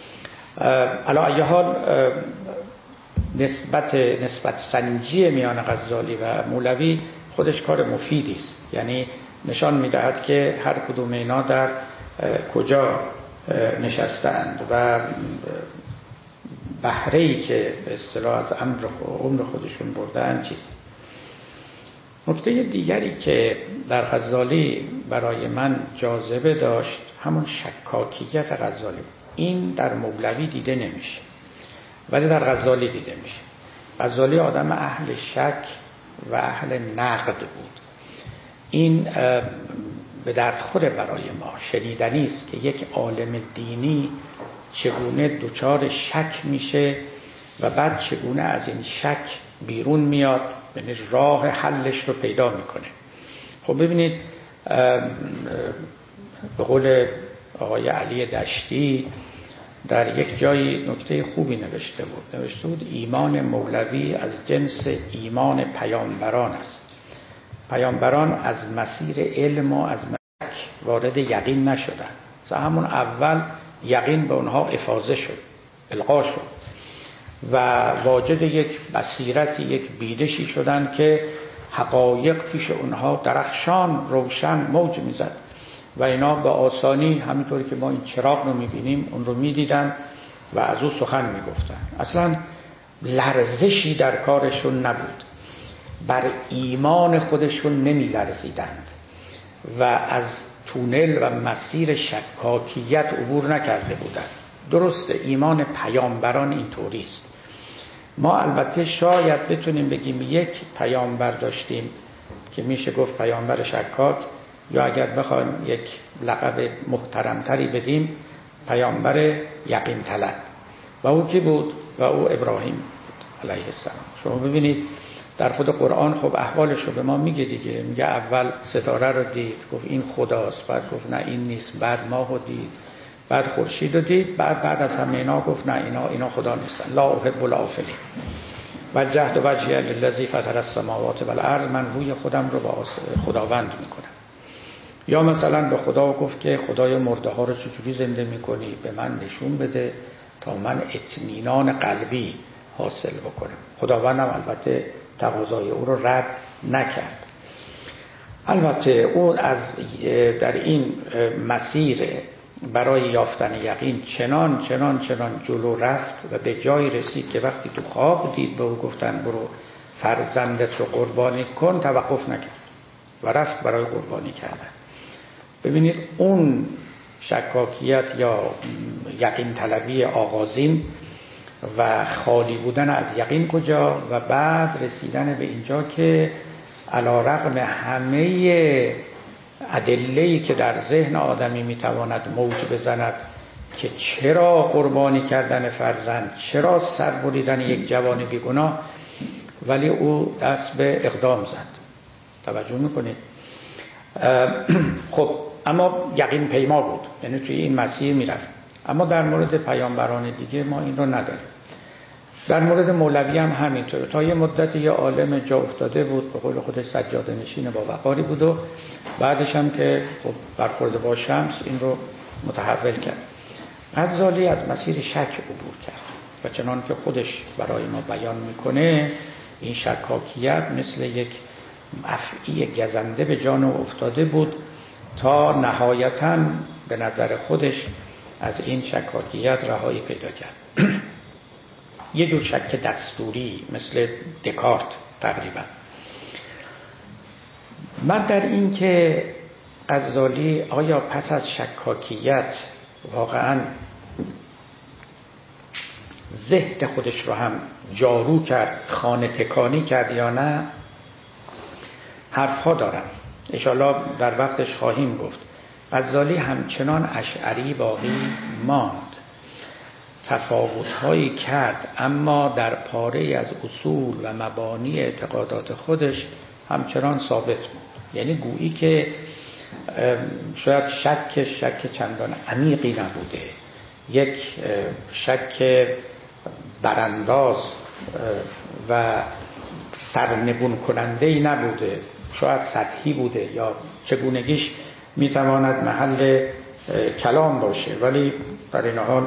علی ای حال نسبت سنجی میان غزالی و مولوی خودش کار مفیدی است، یعنی نشان میدهد که هر کدوم اینا در کجا نشستند و بهره‌ای که به اصطلاح از عمر خودشون بردن چیست. نکته دیگری که در غزالی برای من جاذبه داشت همون شکاکیت غزالی بود. این در مولوی دیده نمیشه ولی در غزالی دیده میشه. غزالی آدم اهل شک و اهل نقد بود. این به درد خوره برای ما. شنیدنی است که یک عالم دینی چگونه دچار شک میشه و بعد چگونه از این شک بیرون میاد، یعنی راه حلش رو پیدا میکنه. خب ببینید به قول آقای علی دشتی در یک جایی نکته خوبی نوشته بود ایمان مولوی از جنس ایمان پیامبران است. پیامبران از مسیر علم و از ملک وارد یقین نشدند. همون اول یقین به اونها افاضه شد، القا شد و واجد یک بصیرتی، یک بیدشی شدند که حقایق پیش اونها درخشان روشن موج میزد و اینا به آسانی همینطوری که ما این چراغ رو میبینیم اون رو میدیدن و از او سخن میگفتن. اصلا لرزشی در کارشون نبود، بر ایمان خودشون نمی لرزیدند و از تونل و مسیر شکاکیت عبور نکرده بودند. درسته ایمان پیامبران اینطوری است. ما البته شاید بتونیم بگیم یک پیامبر داشتیم که میشه گفت پیامبر شکاک، یا اگر بخوایم یک لقب محترمتری بدیم پیامبر یقین طلب. و او کی بود؟ و او ابراهیم بود علیه السلام. شما ببینید در خود قرآن خب احوالش رو به ما میگه دیگه. میگه اول ستاره رو دید، گفت این خداست، بعد گفت نه این نیست، بعد ماه رو دید، بعد خورشید رو دید، بعد از همه اینا گفت نه اینا خدا نیستن. لا احب الافلین وجهت وجهی للذی فطر السماوات والارض، من روی خودم رو با خداوند میکنم. یا مثلا به خدا گفت که خدای مرده ها رو چجوری زنده میکنی؟ به من نشون بده تا من اطمینان قلبی حاصل بکنم. خداوندم البته تقاضای او رو رد نکرد. البته اون از در این مسیر برای یافتن یقین چنان جلو رفت و به جای رسید که وقتی تو خواب دید به او گفتن برو فرزندت رو قربانی کن، توقف نکرد و رفت برای قربانی کردن. ببینید اون شکاکیت یا یقین طلبی آغازین و خالی بودن از یقین کجا و بعد رسیدن به اینجا که علی رغم همه ادله‌ای که در ذهن آدمی میتواند موج بزند که چرا قربانی کردن فرزند، چرا سر بریدن یک جوان بیگناه، ولی او دست به اقدام زد. توجه میکنید؟ خب اما یقین پیما بود، یعنی توی این مسیر میرفت. اما در مورد پیامبران دیگه ما این رو نداریم. در مورد مولوی هم همینطور. تا یه مدت یه عالم جا افتاده بود، به قول خودش سجاده نشین با وقاری بود و بعدش هم که خب برخورد با شمس این رو متحول کرد. غزالی از مسیر شک عبور کرد و چنان که خودش برای ما بیان میکنه این شکاکیت مثل یک افعی گزنده به جان او افتاده بود تا نهایتاً به نظر خودش از این شکاکیت رهایی پیدا کرد. یه جور شک دستوری مثل دکارت تقریبا. من در این که غزالی آیا پس از شکاکیت واقعا ذهن خودش رو هم جارو کرد، خانه تکانی کرد یا نه، حرفها دارم، انشاءالله در وقتش خواهیم گفت. غزالی همچنان اشعری باقی ماند، تفاوت‌هایی کرد اما در پاره از اصول و مبانی اعتقادات خودش همچنان ثابت بود. یعنی گویی که شاید شک چندان عمیقی نبوده، یک شک برانداز و سرنگون کننده‌ای نبوده، شاید سطحی بوده یا چگونگیش میتواند محل کلام باشه، ولی در این حال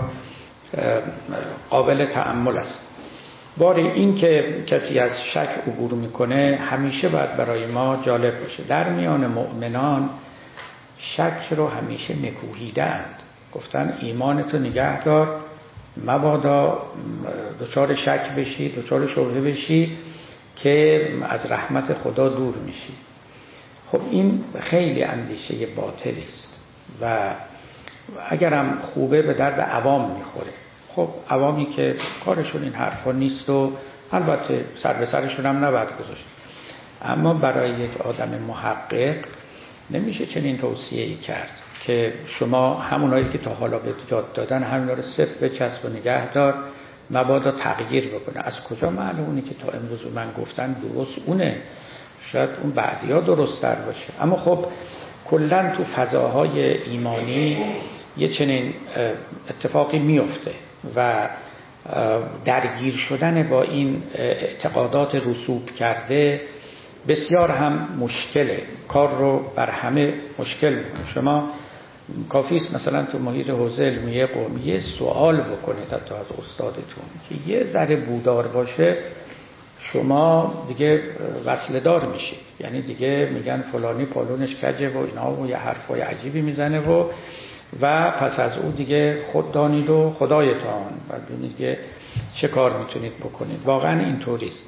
قابل تأمل است. باری این که کسی از شک عبور میکنه همیشه باید برای ما جالب باشه. در میان مؤمنان شک رو همیشه نکوهیدند، گفتن ایمانتو نگه دار، مبادا دچار شک بشی، دچار شبهه بشی که از رحمت خدا دور میشی. خب این خیلی اندیشه باطلی است و اگرم خوبه به درد عوام میخوره. خب عوامی که کارشون این حرفا نیست و البته سر به سرشون هم نباید گذاشت، اما برای یک آدم محقق نمیشه چنین توصیه‌ای کرد که شما همونایی که تا حالا به یاد دادن همینا رو صفر بچسب و نگه دار، مبادا تغییر بکنه. از کجا معلومه اونی که تا امروز من گفتن درست اونه؟ شاید اون بعدیا درست تر باشه. اما خب کلا تو فضاهای ایمانی یه چنین اتفاقی میفته و درگیر شدن با این اعتقادات رسوب کرده بسیار هم مشکله، کار رو بر همه مشکل میکنه. شما کافیست مثلا تو محیط حوزه علمیه قومیه سوال بکنید حتی از استادتون که یه ذره بودار باشه، شما دیگه وصله دار میشید. یعنی دیگه میگن فلانی پالونش کجه و اینا و یه حرفای عجیبی میزنه و پس از اون دیگه خود دانید و خدایتان و ببینید که چه کار میتونید بکنید. واقعا اینطوریست.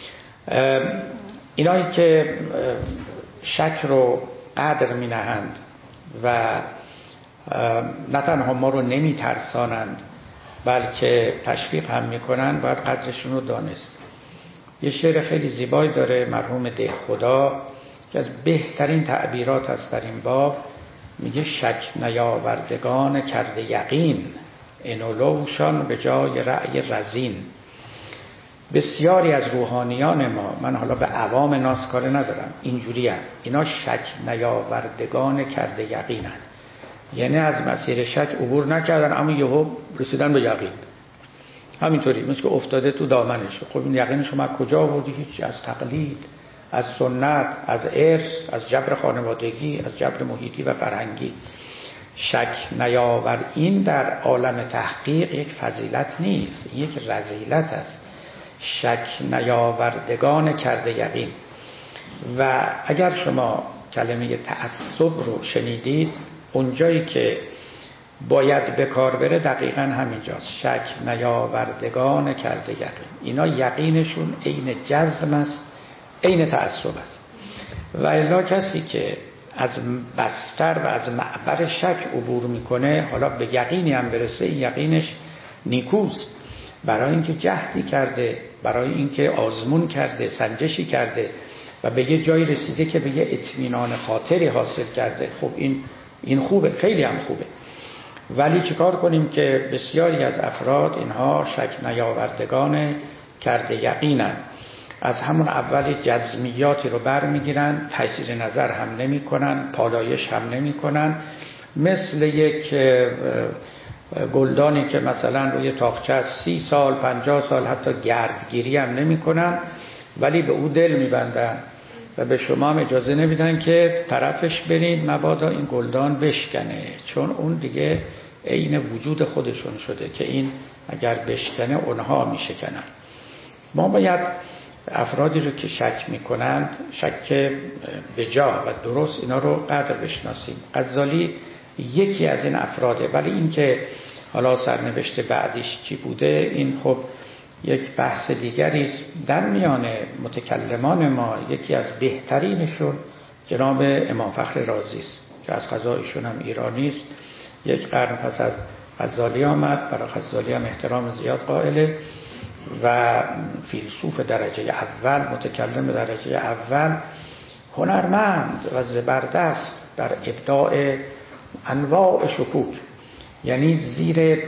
اینایی که شک رو قدر مینهند و نه تنها ما رو نمیترسانند بلکه تشویق هم میکنن، باید قدرشون رو دانست. یه شعر خیلی زیبایی داره مرحوم دهخدا که از بهترین تعبیرات هست در این باب. میگه شک نیاوردگان کرده یقین، انولوشان به جای رأی رزین. بسیاری از روحانیان ما، من حالا به عوام ناس کار ندارم، اینجوری هست. اینا شک نیاوردگان کرده یقینن، یعنی از مسیر شک عبور نکردن اما یهو رسیدن به یقین. همینطوری مثل که افتاده تو دامنش. خب این یقین شما کجا آوردی؟ هیچ. از تقلید، از سنت، از ارث، از جبر خانوادگی، از جبر محیطی و فرهنگی. شک نیاور این در عالم تحقیق یک فضیلت نیست، یک رذیلت است. شک نیاوردگان کرده یقین. و اگر شما کلمه تعصب رو شنیدید، اونجایی که باید به کار بره دقیقاً همینجاست. شک نیاوردگان کرده یقین. اینا یقینشون عین جزم است، عین تعصب است. و الا کسی که از بستر و از معبر شک عبور میکنه، حالا به یقینی هم برسه، این یقینش نیکوست، برای اینکه جهدی کرده، برای اینکه آزمون کرده، سنجشی کرده و به یه جایی رسیده که به یه اطمینان خاطری حاصل کرده. خب این خوبه، خیلی هم خوبه. ولی چیکار کنیم که بسیاری از افراد اینها شک نیاوردگان کرده یقینن، از همون اول جزمیاتی رو برمیگیرن، تجدید نظر هم نمی کنن، پالایش هم نمی کنن، مثل یک گلدانی که مثلا روی تاقچه 30 سال 50 سال حتی گردگیری هم نمی کنن، ولی به او دل می بندن و به شما هم اجازه نمیدن که طرفش برید مبادا این گلدان بشکنه، چون اون دیگه عین وجود خودشون شده که این اگر بشکنه اونها میشکنن. ما باید افرادی رو که شک میکنند، شک به جا و درست، اینا رو قدر بشناسیم. غزالی یکی از این افراده، ولی این که حالا سرنوشت بعدیش چی بوده، این خب یک بحث دیگری است. در میان متکلمان ما یکی از بهترینشون جناب امام فخر رازی است که از قضا ایشون هم ایرانی است. یک قرن پس از غزالی آمد، برای غزالی هم احترام زیاد قائله و فیلسوف درجه اول، متکلم درجه اول، هنرمند و زبردست در ابداع انواع شکوک. یعنی زیر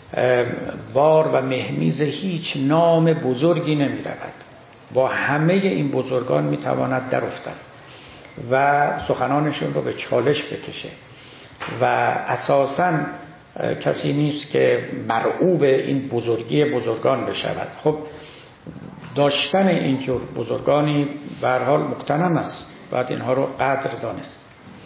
بار و مهمیز هیچ نام بزرگی نمی رود، با همه این بزرگان می تواند در افتد و سخنانشون رو به چالش بکشه و اساساً کسی نیست که مرعوب این بزرگی بزرگان بشود. خب داشتن اینجور بزرگانی به هر حال مقتنم است، باید اینها رو قدر دانست.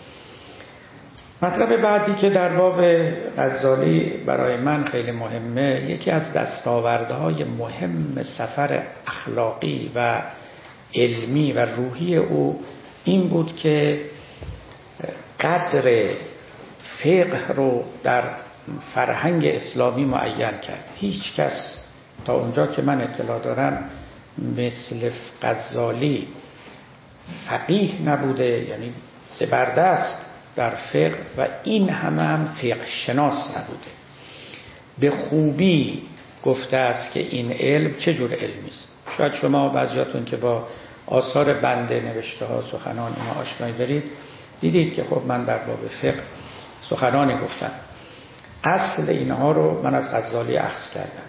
مطلب بعدی که در باب غزالی برای من خیلی مهمه، یکی از دستاوردهای مهم سفر اخلاقی و علمی و روحی او این بود که قدر فقه رو در فرهنگ اسلامی معین کرد. هیچ کس تا اونجا که من اطلاع دارم مثل غزالی فقیه نبوده، یعنی زبردست در فقه و این هم فقه شناس نبوده، به خوبی گفته است که این علم چه جور علمی است. شاید شما بعضیاتون که با آثار بنده نوشته ها سخنان اینا آشنایی دارید، دیدید که خب من در باب فقه سخنانی گفتم. اصل اینها رو من از غزالی اخذ کردم.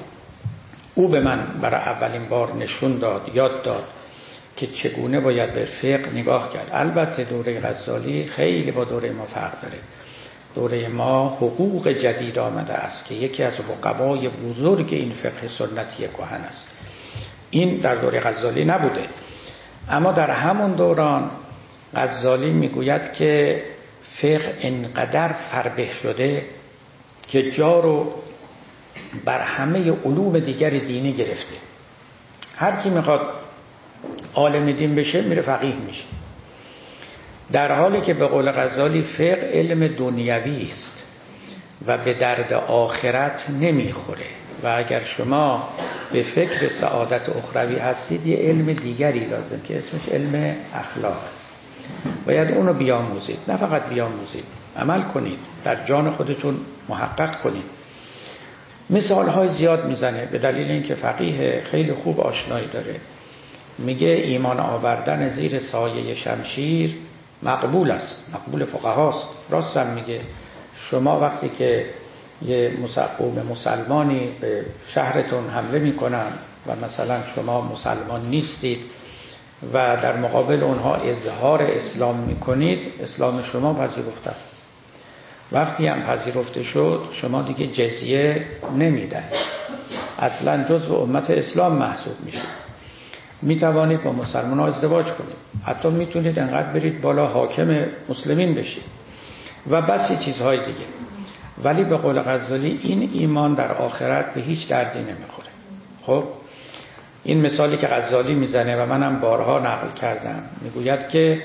او به من برای اولین بار نشون داد، یاد داد که چگونه باید به فقه نگاه کرد. البته دوره غزالی خیلی با دوره ما فرق داره. دوره ما حقوق جدید آمده است که یکی از حقبای بزرگ این فقه سنتی کهن است. این در دوره غزالی نبوده. اما در همون دوران غزالی میگوید که فقه انقدر فربه شده که جا رو بر همه علوم دیگر دینی گرفته. هر کی میخواد عالم دین بشه میره فقیه میشه، در حالی که به قول غزالی فقه علم دنیوی است و به درد آخرت نمیخوره و اگر شما به فکر سعادت اخروی هستید یه علم دیگری لازم که اسمش علم اخلاق است. باید اونو بیاموزید، نه فقط بیاموزید، عمل کنید، در جان خودتون محقق کنید. مثالهای زیاد میزنه به دلیل اینکه فقیه خیلی خوب آشنایی داره. میگه ایمان آوردن زیر سایه شمشیر مقبول است، مقبول فقهاست. راست هم میگه. شما وقتی که یه قوم مسلمانی به شهرتون حمله میکنن و مثلا شما مسلمان نیستید و در مقابل اونها اظهار اسلام میکنید، اسلام شما پذیرفته است. وقتی هم پذیرفته شد شما دیگه جزیه نمیدن، اصلا جزو امت اسلام محسوب میشید. میتوانید با مسلمان ها ازدواج کنید، حتی میتونید انقدر برید بالا حاکم مسلمین بشید و بسی چیزهای دیگه. ولی به قول غزالی این ایمان در آخرت به هیچ دردی نمیخوره. خب این مثالی که غزالی میزنه و منم بارها نقل کردم، میگوید که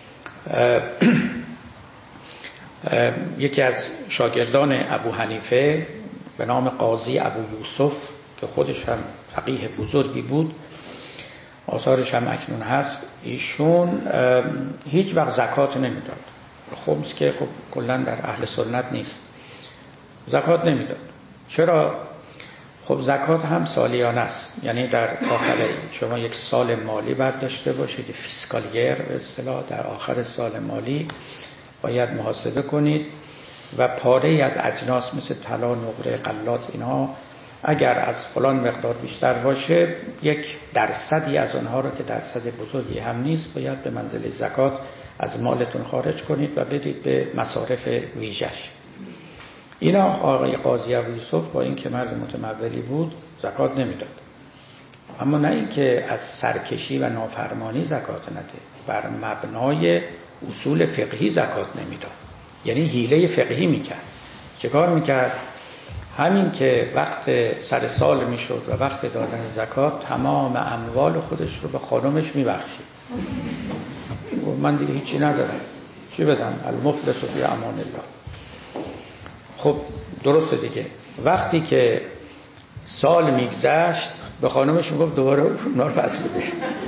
یکی از شاگردان ابو حنیفه به نام قاضی ابو یوسف که خودش هم فقیه بزرگی بود، آثارش هم اکنون هست، ایشون هیچ وقت زکات نمیداد. خمس که خب کلا در اهل سنت نیست، زکات نمیداد. چرا؟ خب زکات هم سالیانه است، یعنی در آخر شما یک سال مالی باید داشته باشید، فیسکالیر به اصطلاح، در آخر سال مالی باید محاسبه کنید و پاره از اجناس مثل طلا، نقره، غلات اینها اگر از فلان مقدار بیشتر باشه 1% از آنها رو که درصد بزرگی هم نیست باید به منزله زکات از مالتون خارج کنید و بدید به مصارف ویژش. اینا آقای قاضی ابو یوسف با این که مرد متمولی بود زکات نمیداد، اما نه این که از سرکشی و نافرمانی زکات نده، بر مبنای اصول فقهی زکات نمیداد، یعنی حیله فقهی میکرد. چه کار میکرد؟ همین که وقت سر سال میشد و وقت دادن زکات تمام اموال خودش رو به خانمش میبخشید. من دیگه هیچی ندارم، چی بدم؟ المفلس فی امان الله. خب درسته دیگه. وقتی که سال میگذشت به خانمش میگفت دوباره اونا رو پس بده.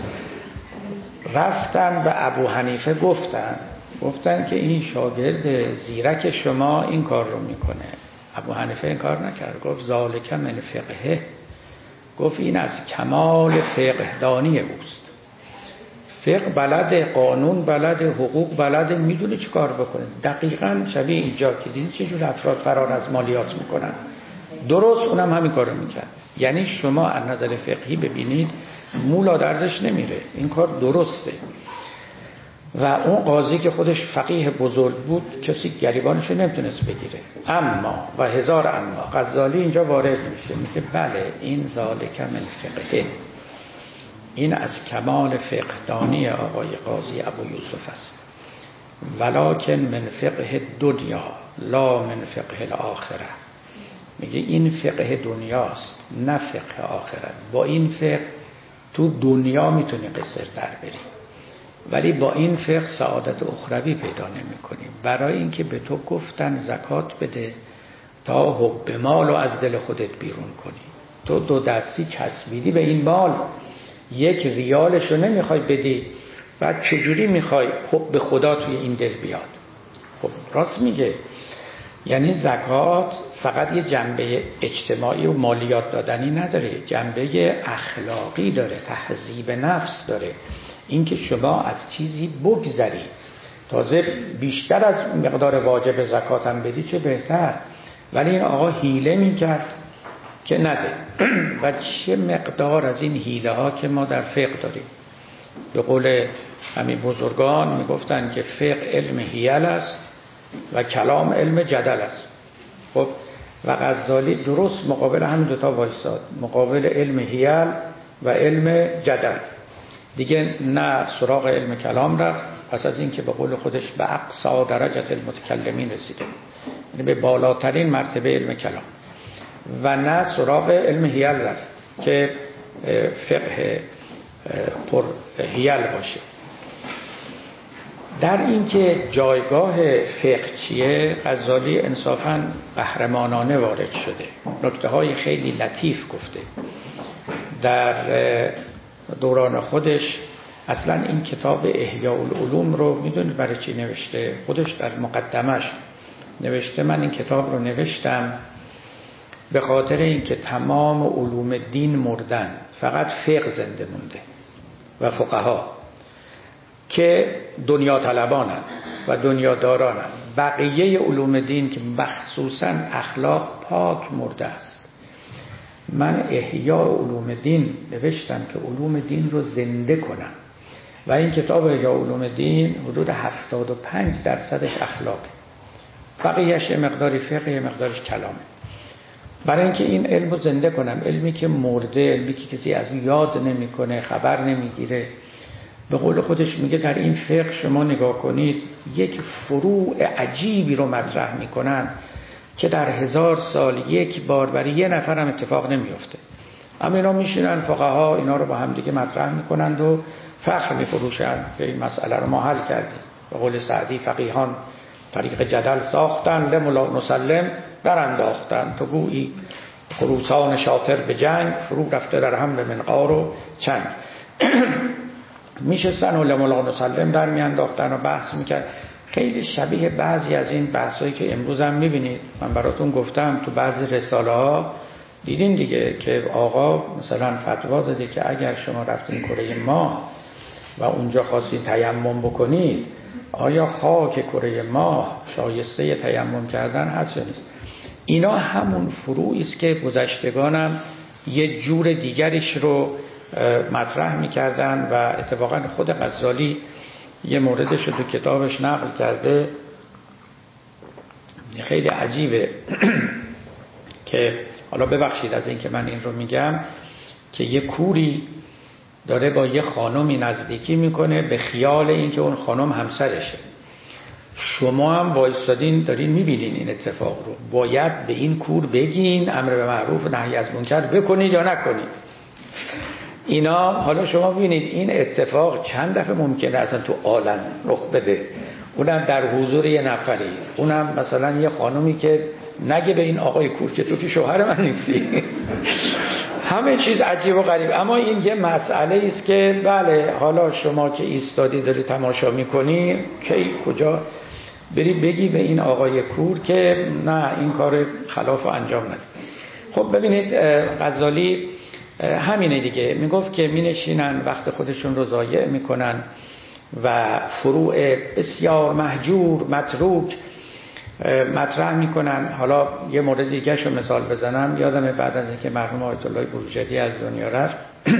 رفتن به ابو حنیفه گفتن که این شاگرد زیرک شما این کار رو میکنه. ابو حنیفه این کار نکرد، گفت ذالک من فقهه، گفت این از کمال فقه دانی اوست. فقه بلده، قانون بلده، حقوق بلده، میدونه چی کار بکنه. دقیقاً شبیه اینجا که دیدید چجور افراد فرار از مالیات میکنن، درست اونم همین کارو میکرد. یعنی شما از نظر فقهی ببینید مولا درزش نمیره، این کار درسته. و اون قاضی که خودش فقیه بزرگ بود کسی گریبانش نمیتونست بگیره. اما و هزار اما غزالی اینجا وارد میشه، میگه بله این ذالک من فقهه، این از کمال فقهدانی آقای قاضی ابو یوسف است. ولکن من فقه دنیا لا من فقه الاخره، میگه این فقه دنیاست نه فقه آخرت. با این فقه تو دنیا میتونی قصر در بری، ولی با این فقه سعادت اخروی پیدا نمی کنی. برای اینکه به تو گفتن زکات بده تا حب مال رو از دل خودت بیرون کنی، تو دو دستی چسبیدی به این مال، یک ریالشو نمیخوای بدی، بعد چجوری میخوای حب خدا توی این دل بیاد؟ خب راست میگه. یعنی زکات فقط یه جنبه اجتماعی و مالیات دادنی نداره، جنبه اخلاقی داره، تهذیب نفس داره. اینکه شما از چیزی بگذری، تازه بیشتر از مقدار واجب زکات هم بدی چه بهتر. ولی این آقا حیله میکرد که نده. و چه مقدار از این حیله ها که ما در فقه داریم. به قول همین بزرگان میگفتن که فقه علم حیل است و کلام علم جدل است. خب و غزالی درست مقابل همین دوتا وایساد، مقابل علم حیل و علم جدل. دیگه نه سراغ علم کلام رفت، پس از این که به قول خودش به اقصا درجه المتکلمین رسیده، یعنی به بالاترین مرتبه علم کلام، و نه سراغ علم حیل رفت که فقه پر حیل باشه. در این که جایگاه فقه چیه، غزالی انصافاً قهرمانانه وارد شده، نکته های خیلی لطیف گفته. در دوران خودش اصلا این کتاب احیاء العلوم رو میدونید برای چی نوشته؟ خودش در مقدمش نوشته من این کتاب رو نوشتم به خاطر اینکه تمام علوم دین مردن، فقط فقه زنده مونده و فقها که دنیا طلبانن و دنیا دارانن. بقیه علوم دین که مخصوصا اخلاق پاک مرده است. من احیاء علوم دین نوشتم که علوم دین رو زنده کنم و این کتاب احیاء علوم دین حدود 75% اخلاق، بقیه‌اش مقداری فقه، مقدارش کلامه. برای اینکه این علم رو زنده کنم، علمی که مرده، علمی که کسی از اون یاد نمیکنه، خبر نمیگیره. به قول خودش میگه در این فقه شما نگاه کنید یک فروع عجیبی رو مطرح میکنن که در 1000 سال یک بار برای یه نفر هم اتفاق نمیفته. اما اینا میشینن فقها اینا رو با هم دیگه مطرح میکنند و فخر میفروشن که این مسئله رو ما حل کردیم. به قول سعدی فقیهان طریق جدل ساختن، لملا نسلم در انداختن، تو گویی خروسان شاطر به جنگ، فرو رفته در حمل منقار و چنگ. میشستن و لملا نسلم در میانداختن و بحث میکرد. خیلی شبیه بعضی از این بحثایی که امروز هم میبینید. من براتون گفتم تو بعضی رساله ها دیدین دیگه که آقا مثلا فتوا داده که اگر شما رفتین کره ماه و اونجا خواستین تیمم بکنید، آیا خاک کره ماه شایسته تیمم کردن هست یا نیست؟ اینا همون فروعی است که گذشتگانم یه جور دیگریش رو مطرح میکردن و اتفاقا خود غزالی یه موردش رو تو کتابش نقل کرده خیلی عجیبه که حالا ببخشید از این که من این رو میگم، که یه کوری داره با یه خانمی نزدیکی میکنه به خیال این که اون خانم همسرشه. شما هم وایستادین دارین میبینین این اتفاق رو، باید به این کور بگین امر به معروف و نهی از منکر بکنید یا نکنید. اینا حالا شما ببینید این اتفاق چند دفعه ممکنه اصلا تو عالم رخ بده، اونم در حضور یه نفری، اونم مثلا یه خانومی که نگه به این آقای کور که تو که شوهر من نیستی. همه چیز عجیب و غریب. اما این یه مسئله است که بله حالا شما که ایستادی داری تماشا میکنی کی کجا بری بگی به این آقای کور که نه این کار خلاف انجام نده. خب ببینید غزالی همینه دیگه، میگفت که می نشینن وقت خودشون رو ضایع میکنن و فروع بسیار مهجور متروک مطرح میکنن. حالا یه مورد دیگه شو مثال بزنم. یادمه بعد از اینکه مرحوم آیت الله بروجردی از دنیا رفت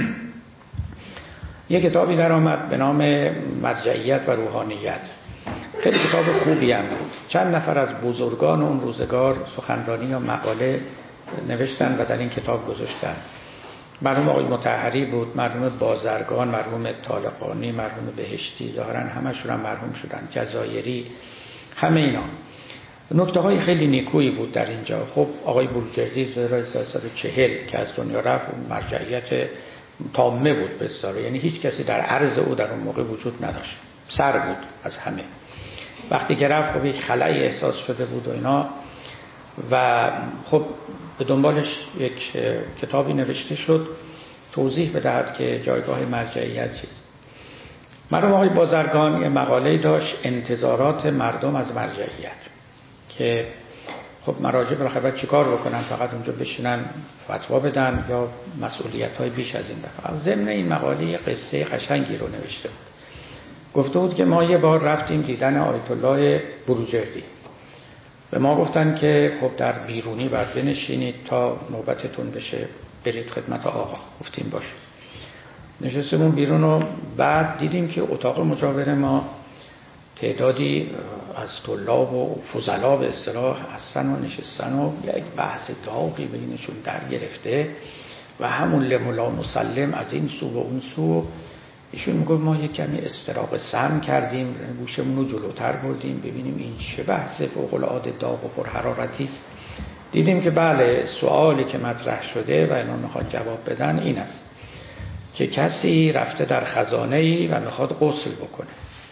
یه کتابی در آمد به نام مرجعیت و روحانیت. خیلی کتاب خوبی هم بود. چند نفر از بزرگان اون روزگار سخنرانی یا مقاله نوشتن و در این کتاب گذاشتن. مرحوم آقای مطهری بود، مرحوم بازرگان، مرحوم طالقانی، مرحوم بهشتی، ظاهرا همشون هم مرحوم شدن، جزایری، همه اینا. نکته های خیلی نیکویی بود در اینجا. خب آقای بروجردی زرای 340 که از دنیا رفت مرجعیت تامه بود بسیار، یعنی هیچ کسی در عرض او در اون موقع وجود نداشت، سر بود از همه. وقتی که رفت خب یک خلایی احساس شده بود و اینا و خب به دنبالش یک کتابی نوشته شد توضیح بدهد که جایگاه مرجعیت چیست. مرحوم آقای بازرگان یه مقاله داشت، انتظارات مردم از مرجعیت، که خب مراجع بالاخره چیکار بکنن؟ فقط اونجا بشینن فتوا بدن یا مسئولیت‌های بیش از این دارن؟ ضمن این مقاله یه قصه قشنگی رو نوشته بود. گفته بود که ما یه بار رفتیم دیدن آیت الله بروجردی. به ما گفتن که خب در بیرونی باید بنشینید تا نوبتتون بشه برید خدمت آقا. گفتیم باشه. نشستیم بیرون و بعد دیدیم که اتاق مجاور ما تعدادی از طلاب و فضلا به اصطلاح هستن و نشستن و یک بحث داغی بینشون در گرفته و همون لمولا مسلم از این سو و اون سو. ایشون میگفت ما یک کمی استراق سم کردیم، گوشمون رو جلوتر بردیم ببینیم این چه بحث فوق العاده داغ و پرحرارتی است. دیدیم که بله سوالی که مطرح شده و اینا میخواد جواب بدن این است که کسی رفته در خزانه‌ای و میخواد غسل بکنه،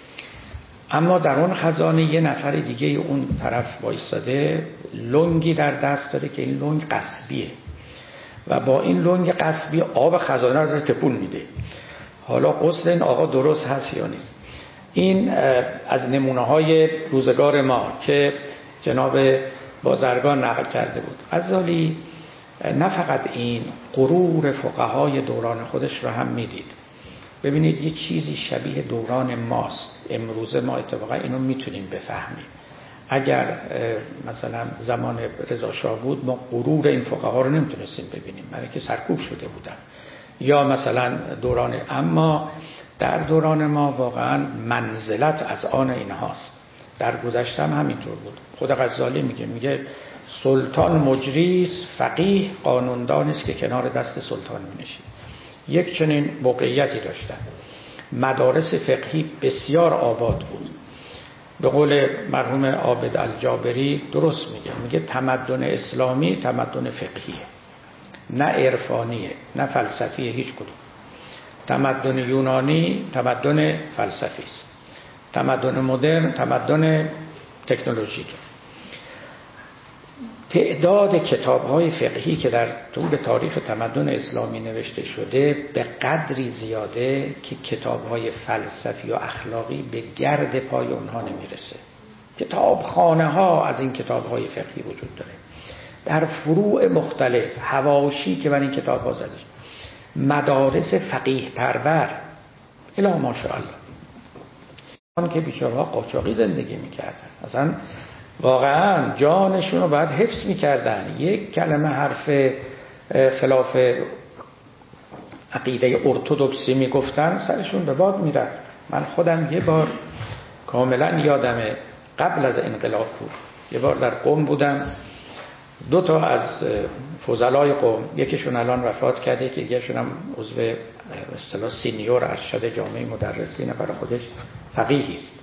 اما در اون خزانه یه نفر دیگه اون طرف وایساده لنگی در دست داره که این لنگ قصبیه و با این لنگ قصبی آب خزانه رو تپون میده. حالا غسل این آقا درست هست یا نیست؟ این از نمونه‌های روزگار ما که جناب بازرگان نقل کرده بود. غزالی نه فقط این غرور فقهای دوران خودش رو هم میدید. ببینید یه چیزی شبیه دوران ماست. امروز ما اتفاقا اینو میتونیم بفهمیم. اگر مثلا زمان رضا شاه بود ما غرور این فقها رو نمیتونستیم ببینیم، برای که سرکوب شده بودن. یا مثلا اما در دوران ما واقعا منزلت از آن اینهاست. در گذشته هم همینطور بود. خود غزالی میگه سلطان مجریس، فقیه قانوندان است که کنار دست سلطان می‌نشیند. یک چنین موقعیتی داشتن. مدارس فقهی بسیار آباد بود. به قول مرحوم عابد الجابری درست میگه تمدن اسلامی تمدن فقهیه، نه عرفانیه نه فلسفیه هیچ کدوم. تمدن یونانی تمدن فلسفی است، تمدن مدرن تمدن تکنولوژیک. تعداد کتاب‌های فقهی که در طول تاریخ تمدن اسلامی نوشته شده به قدری زیاده که کتاب‌های فلسفی و اخلاقی به گرد پای اونها نمیرسه. کتابخانه‌ها از این کتاب‌های فقهی وجود داره، در فروع مختلف، حواشی که بر این کتاب‌ها زده، مدارس فقیه پرور الی ماشاءالله. اون که بیچاره‌ها قاچاقی زندگی می‌کردن، اصلا واقعا جانشون رو باید حفظ می‌کردن. یک کلمه حرف خلاف عقیده ارتدوکسی میگفتن سرشون به باد میرفت. من خودم یه بار کاملا یادمه قبل از انقلاب بود، یه بار در قم بودم، دو تا از فضلای قم، یکیشون الان وفات کرده که یکیشون هم عضو اصطلاح سینیور ارشد جامعه مدرسین برای خودش فقیهی است.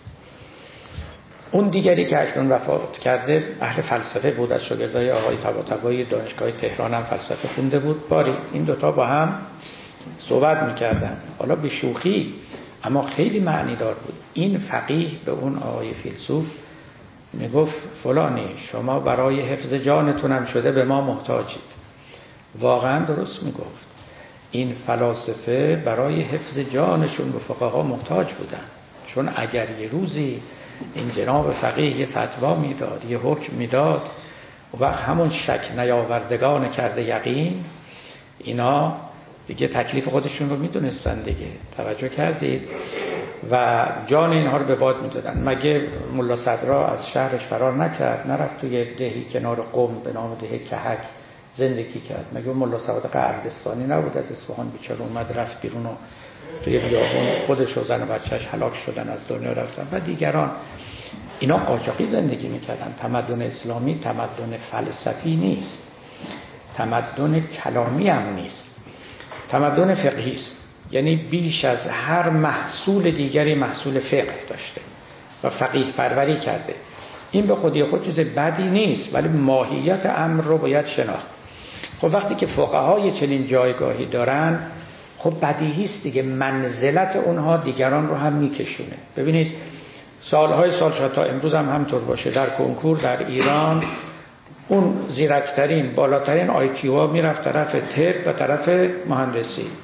اون دیگری که اکنون وفات کرده اهل فلسفه بود، از شاگردای آقای طباطبایی دانشگاه تهران هم فلسفه خونده بود. باری این دوتا با هم صحبت میکردن، حالا به شوخی اما خیلی معنی دار بود. این فقیه به اون آقای فیلسوف میگفت فلانی شما برای حفظ جانتون هم شده به ما محتاجید. واقعا درست میگفت. این فلاسفه برای حفظ جانشون به فقها محتاج بودن، چون اگر یه روزی این جناب فقیه یه فتوا میداد، یه حکم میداد، و همون شک نیاوردگان کرده یقین، اینا دیگه تکلیف خودشون رو میدونستن دیگه. توجه کردید؟ و جان اینها رو به باد میدادن. مگه ملا صدرا از شهرش فرار نکرد؟ نرفت توی دهی کنار قم به نام ده کهک زندگی کرد؟ مگه ملا صادق اردستانی نبود از اصفهان بیچاره اومد رفت بیرون و توی بیابون خودش و زن و بچهش هلاک شدن، از دنیا رفتن و دیگران؟ اینا قاچاقی زندگی میکردن. تمدن اسلامی تمدن فلسفی نیست، تمدن کلامی هم نیست، تمدن فقهی است. یعنی بیش از هر محصول دیگری محصول فقه داشته و فقیه پروری کرده. این به خودی خود چیز بدی نیست، ولی ماهیت امر رو باید شناخت. خب وقتی که فقهای چنین جایگاهی دارن، خب بدیهی است دیگه، منزلت اونها دیگران رو هم میکشونه. ببینید سالهای سال شاید تا امروز هم همطور باشه، در کنکور در ایران اون زیرکترین بالاترین آیکیوها میرفت طرف طب و طرف مهندسی.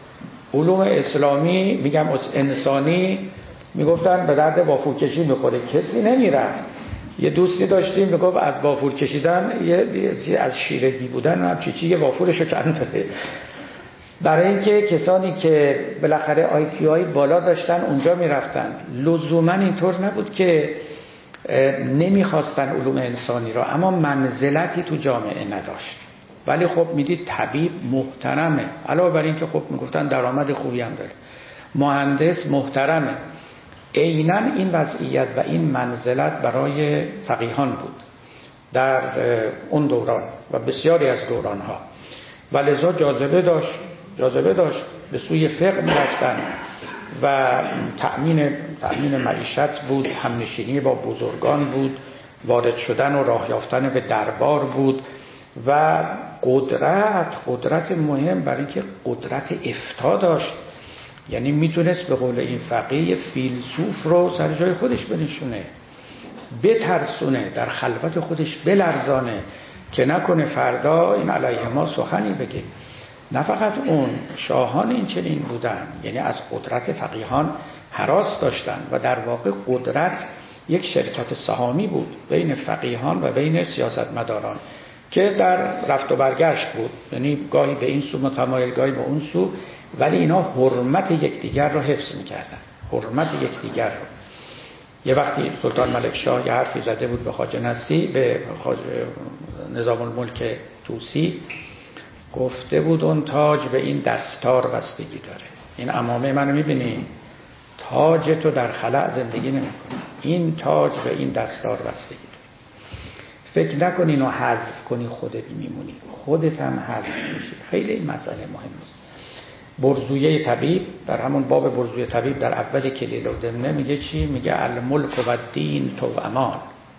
علوم اسلامی میگم انسانی میگفتن به درد وافور کشی میخوره، کسی نمیرفت. یه دوستی داشتیم میگفت از وافور کشیدن یه از شیرگی بودن هم چی وافورشو کنده. برای اینکه کسانی که بالاخره آیکیوهای بالا داشتن اونجا میرفتن. لزوما اینطور نبود که نمیخواستن علوم انسانی را، اما منزلتی تو جامعه نداشت. ولی خب میدید طبیب محترمه، علاوه بر این که خب میگفتن درآمد خوبی هم داره، مهندس محترمه. عیناً این وضعیت و این منزلت برای فقیهان بود در اون دوران و بسیاری از دورانها، و لذا جاذبه داشت به سوی فقه می‌رفتن و تأمین معیشت بود، همنشینی با بزرگان بود، وارد شدن و راه یافتن به دربار بود و قدرت مهم برای اینکه قدرت افتاء داشت. یعنی میتونست به قول این فقیه فیلسوف رو سر جای خودش بنشونه، بترسونه، در خلوت خودش بلرزانه که نکنه فردا این علیه ما سخنی بگه. نه فقط اون، شاهان این چنین بودن، یعنی از قدرت فقیهان هراس داشتن و در واقع قدرت یک شرکت سهامی بود بین فقیهان و بین سیاستمداران که در رفت و برگشت بود، یعنی گاهی به این سو متمایل گاهی به اون سو، ولی اینا حرمت یکدیگر رو حفظ می‌کردن، حرمت یکدیگر رو. یه وقتی سلطان ملکشاه یه حرفی زده بود به خواجه نصی، به خواجه نظام الملک طوسی، گفته بود اون تاج به این دستار بستگی داره. این عمامه منو می‌بینی، تاج تو در خلأ زندگی نمی‌کنی، این تاج به این دستار بستگی داره. فکر نکنی اینو حذف کنی خودت میمونی، خودت هم حذف میشی. خیلی این مسئله مهم است. برزویه طبیب، در همون باب برزویه طبیب در اول کلیل الدمنه میگه چی؟ میگه الملک و الدین توامان،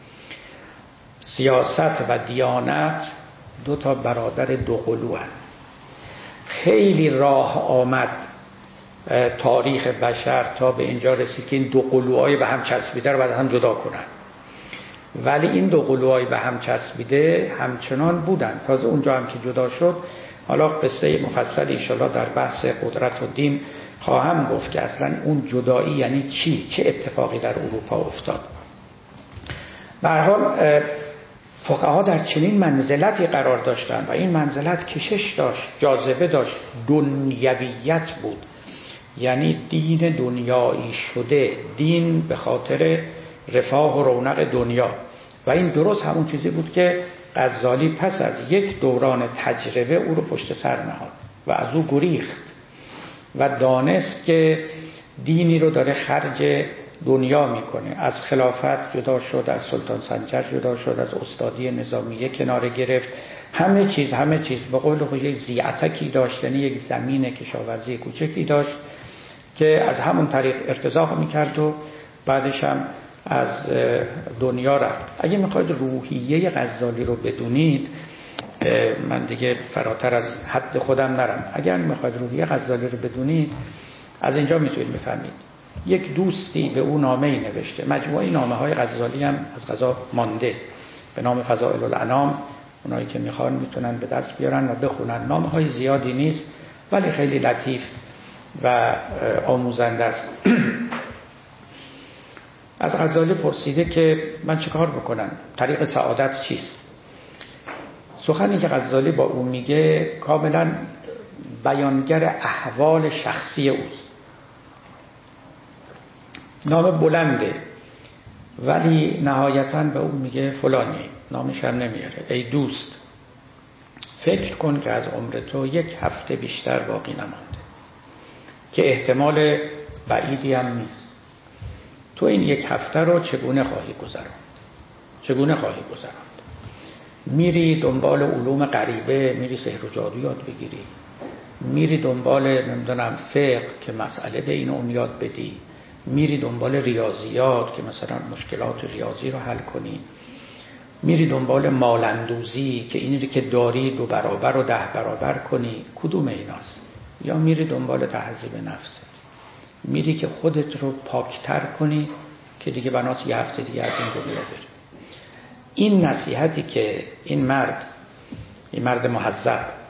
سیاست و دیانت دو تا برادر دو قلو هست. خیلی راه آمد تاریخ بشر تا به اینجا رسید که این دو قلوهای به هم چسبیده رو بعد هم جدا کنن، ولی این دو قلوهای به هم چسبیده همچنان بودن. تازه اونجا هم که جدا شد، حالا قصه مفصلی انشاءالله در بحث قدرت و دین خواهم گفت که اصلا اون جدایی یعنی چی، چه اتفاقی در اروپا افتاد. به هر حال فقها در چنین منزلتی قرار داشتن و این منزلت کشش داشت، جاذبه داشت، دنیویت بود، یعنی دین دنیایی شده، دین به خاطر رفاه و رونق دنیا. و این درست همون چیزی بود که غزالی پس از یک دوران تجربه او رو پشت سر نهاد و از او گریخت و دانست که دینی رو داره خرج دنیا میکنه. از خلافت جدا شد، از سلطان سنجر جدا شد، از استادی نظامیه کناره گرفت، همه چیز به قول خود یک زیعتکی داشت، یعنی یک زمین کشاورزی کوچکی داشت که از همون طریق ارتزاق میکرد و بعدش هم از دنیا رفت. اگه میخواید روحیه غزالی رو بدونید، من دیگه فراتر از حد خودم نرم، اگر میخواید روحیه غزالی رو بدونید از اینجا میتونید بفهمید. یک دوستی به او نامه‌ای نوشته، مجموعه نامه‌های غزالی هم از قضا مانده به نام فضائل الانام، اونایی که میخوان میتونن به دست بیارن و بخونن. نامه‌های زیادی نیست ولی خیلی لطیف و آموزنده است. از غزالی پرسیده که من چیکار بکنم، طریق سعادت چیست؟ سخنی که غزالی با او میگه کاملا بیانگر احوال شخصی اوست. نام بلنده ولی نهایتاً به او میگه فلانی، نامش هم نمیاره. ای دوست، فکر کن که از عمر تو 1 هفته بیشتر باقی نمانده که احتمال بعیدی هم نیست. تو این 1 هفته رو چگونه خواهی گذراند؟ میری دنبال علوم غریبه، میری سحر و جادو یاد بگیری، میری دنبال نمیدونم فقه که مسئله به این اون یاد بدی، میری دنبال ریاضیات که مثلا مشکلات ریاضی رو حل کنی، میری دنبال مالندوزی که اینی که داری 2 برابر و 10 برابر کنی، کدوم ایناست؟ یا میری دنبال تهذیب نفس، میری که خودت رو پاکتر کنی که دیگه بناس 1 هفته دیگه از این دنیا بری. این نصیحتی که این مرد مهذب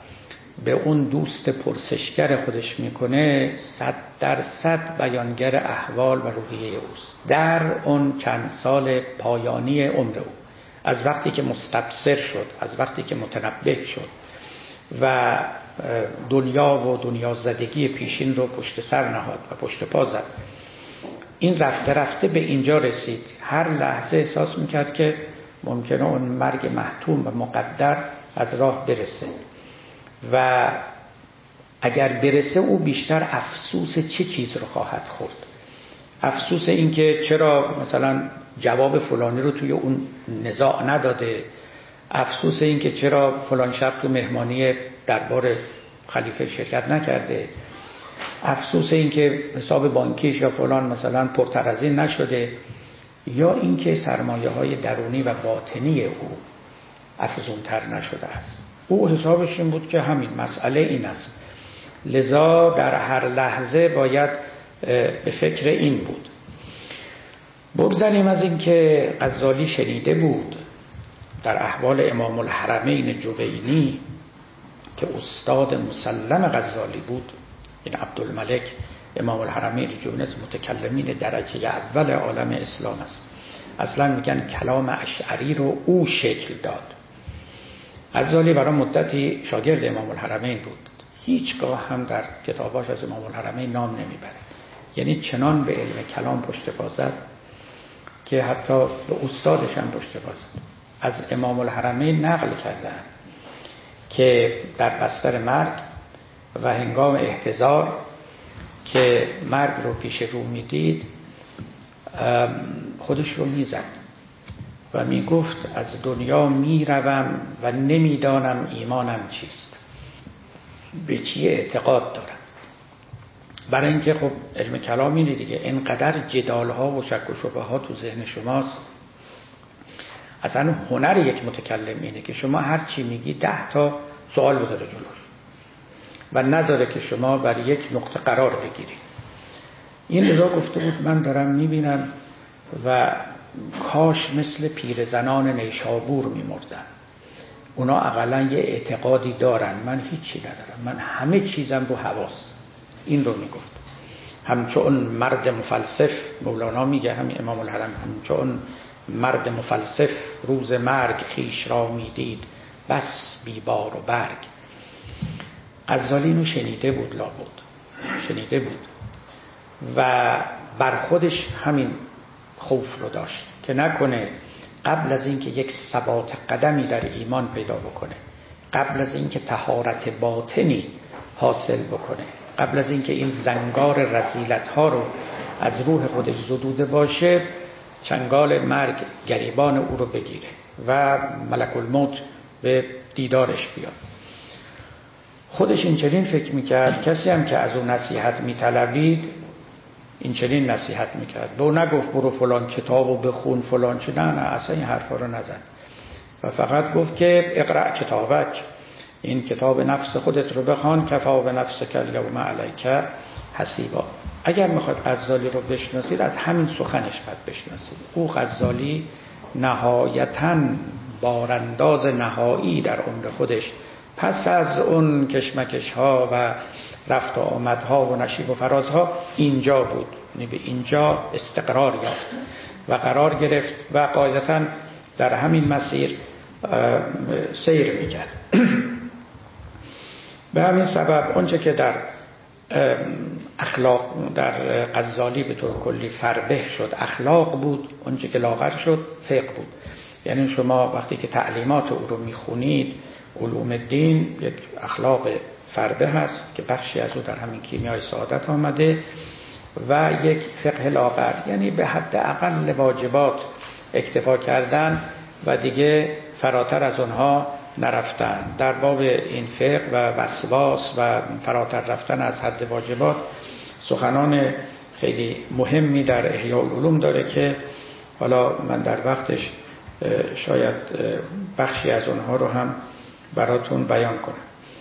به اون دوست پرسشگر خودش میکنه 100% بیانگر احوال و روحیه اوست در اون چند سال پایانی عمر او، از وقتی که مستبصر شد، از وقتی که متنبه شد و دنیا و دنیا زدگی پیشین رو پشت سر نهاد و پشت پا زد. این رفته رفته به اینجا رسید. هر لحظه احساس میکرد که ممکنه اون مرگ محتوم و مقدر از راه برسه و اگر برسه او بیشتر افسوس چه چیز رو خواهد خورد. افسوس این که چرا مثلا جواب فلانی رو توی اون نزاع نداده، افسوس این که چرا فلان شب تو مهمانی دربار خلیفه شرکت نکرده، افسوس این که حساب بانکیش یا فلان مثلا پرترازی نشده، یا این که سرمایه های درونی و باطنی او افزونتر نشده است. او حسابش این بود که همین مسئله این است، لذا در هر لحظه باید به فکر این بود. بگذاریم از این که غزالی شنیده بود در احوال امام الحرمین جوینی که استاد مسلم غزالی بود. این عبدالملک امام الحرمین جوینی است، متکلمین درجه اول عالم اسلام است. اصلا میگن کلام اشعری رو او شکل داد. غزالی برای مدتی شاگرد امام الحرمین بود، هیچگاه هم در کتاباش از امام الحرمین نام نمیبره. یعنی چنان به علم کلام پشت پا زد که حتی به استادش هم پشت پا زد. از امام الحرمین نقل کردن که در بستر مرگ و هنگام احتضار که مرگ رو پیش رو میدید خودش رو میزد و میگفت از دنیا میروم و نمیدانم ایمانم چیست، به چی اعتقاد دارم. برای اینکه خب علم کلام اینه دیگه، اینقدر جدال ها و شک و شبهه ها تو ذهن شماست. اصلا هنر یک متکلم اینه که شما هر چی میگی 10 تا سوال بذاره جلوش و نذاره که شما بر یک نقطه قرار بگیرید. این لذا گفته بود من دارم میبینم و کاش مثل پیرزنان نیشابور میمردن. اونا اقلا یه اعتقادی دارن، من هیچی ندارم، من همه چیزم رو حواست. این رو میگفت. همچون مرد مفلسف، مولانا میگه همین امام الحرم، همچون مرد مفلسف روز مرگ خیش را میدید بس بیبار و برگ. غزالی اینو شنیده بود، لابد شنیده بود و بر خودش همین خوف رو داشت که نکنه قبل از اینکه یک ثبات قدمی در ایمان پیدا بکنه، قبل از اینکه طهارت باطنی حاصل بکنه، قبل از اینکه این زنگار رذیلت ها رو از روح خودش زدوده باشه، چنگال مرگ گریبان او رو بگیره و ملک الموت به دیدارش بیاد. خودش این چنین فکر میکرد. کسی هم که از اون نصیحت میطلبید این چنین نصیحت میکرد، به اون نگفت برو فلان کتابو بخون فلان چه، نه اصلا این حرفا رو نزن و فقط گفت که اقرأ کتابک، این کتاب نفس خودت رو بخوان، کفا به نفسک الیوم علیک حسیبا. اگر میخواد غزالی رو بشناسید از همین سخنش باید بشناسید. او غزالی نهایتاً بارانداز نهایی در عمر خودش پس از اون کشمکش ها و رفت و آمدها و نشیب و فرازها اینجا بود، یعنی به اینجا استقرار یافت و قرار گرفت و قاعدتاً در همین مسیر سیر میکرد. به همین سبب اونچه که در اخلاق در غزالی به طور کلی فربه شد اخلاق بود، اونچه که لاغر شد فقه بود. یعنی شما وقتی که تعلیمات او رو میخونید، علوم دین یک اخلاق فربه هست که بخشی از او در همین کیمیای سعادت آمده و یک فقه لاغر، یعنی به حد اقل واجبات اکتفا کردن و دیگه فراتر از اونها نرفتن. در باب این فقه و وسواس و فراتر رفتن از حد واجبات سخنان خیلی مهمی در احیاء العلوم داره که حالا من در وقتش شاید بخشی از اونها رو هم براتون بیان کنم.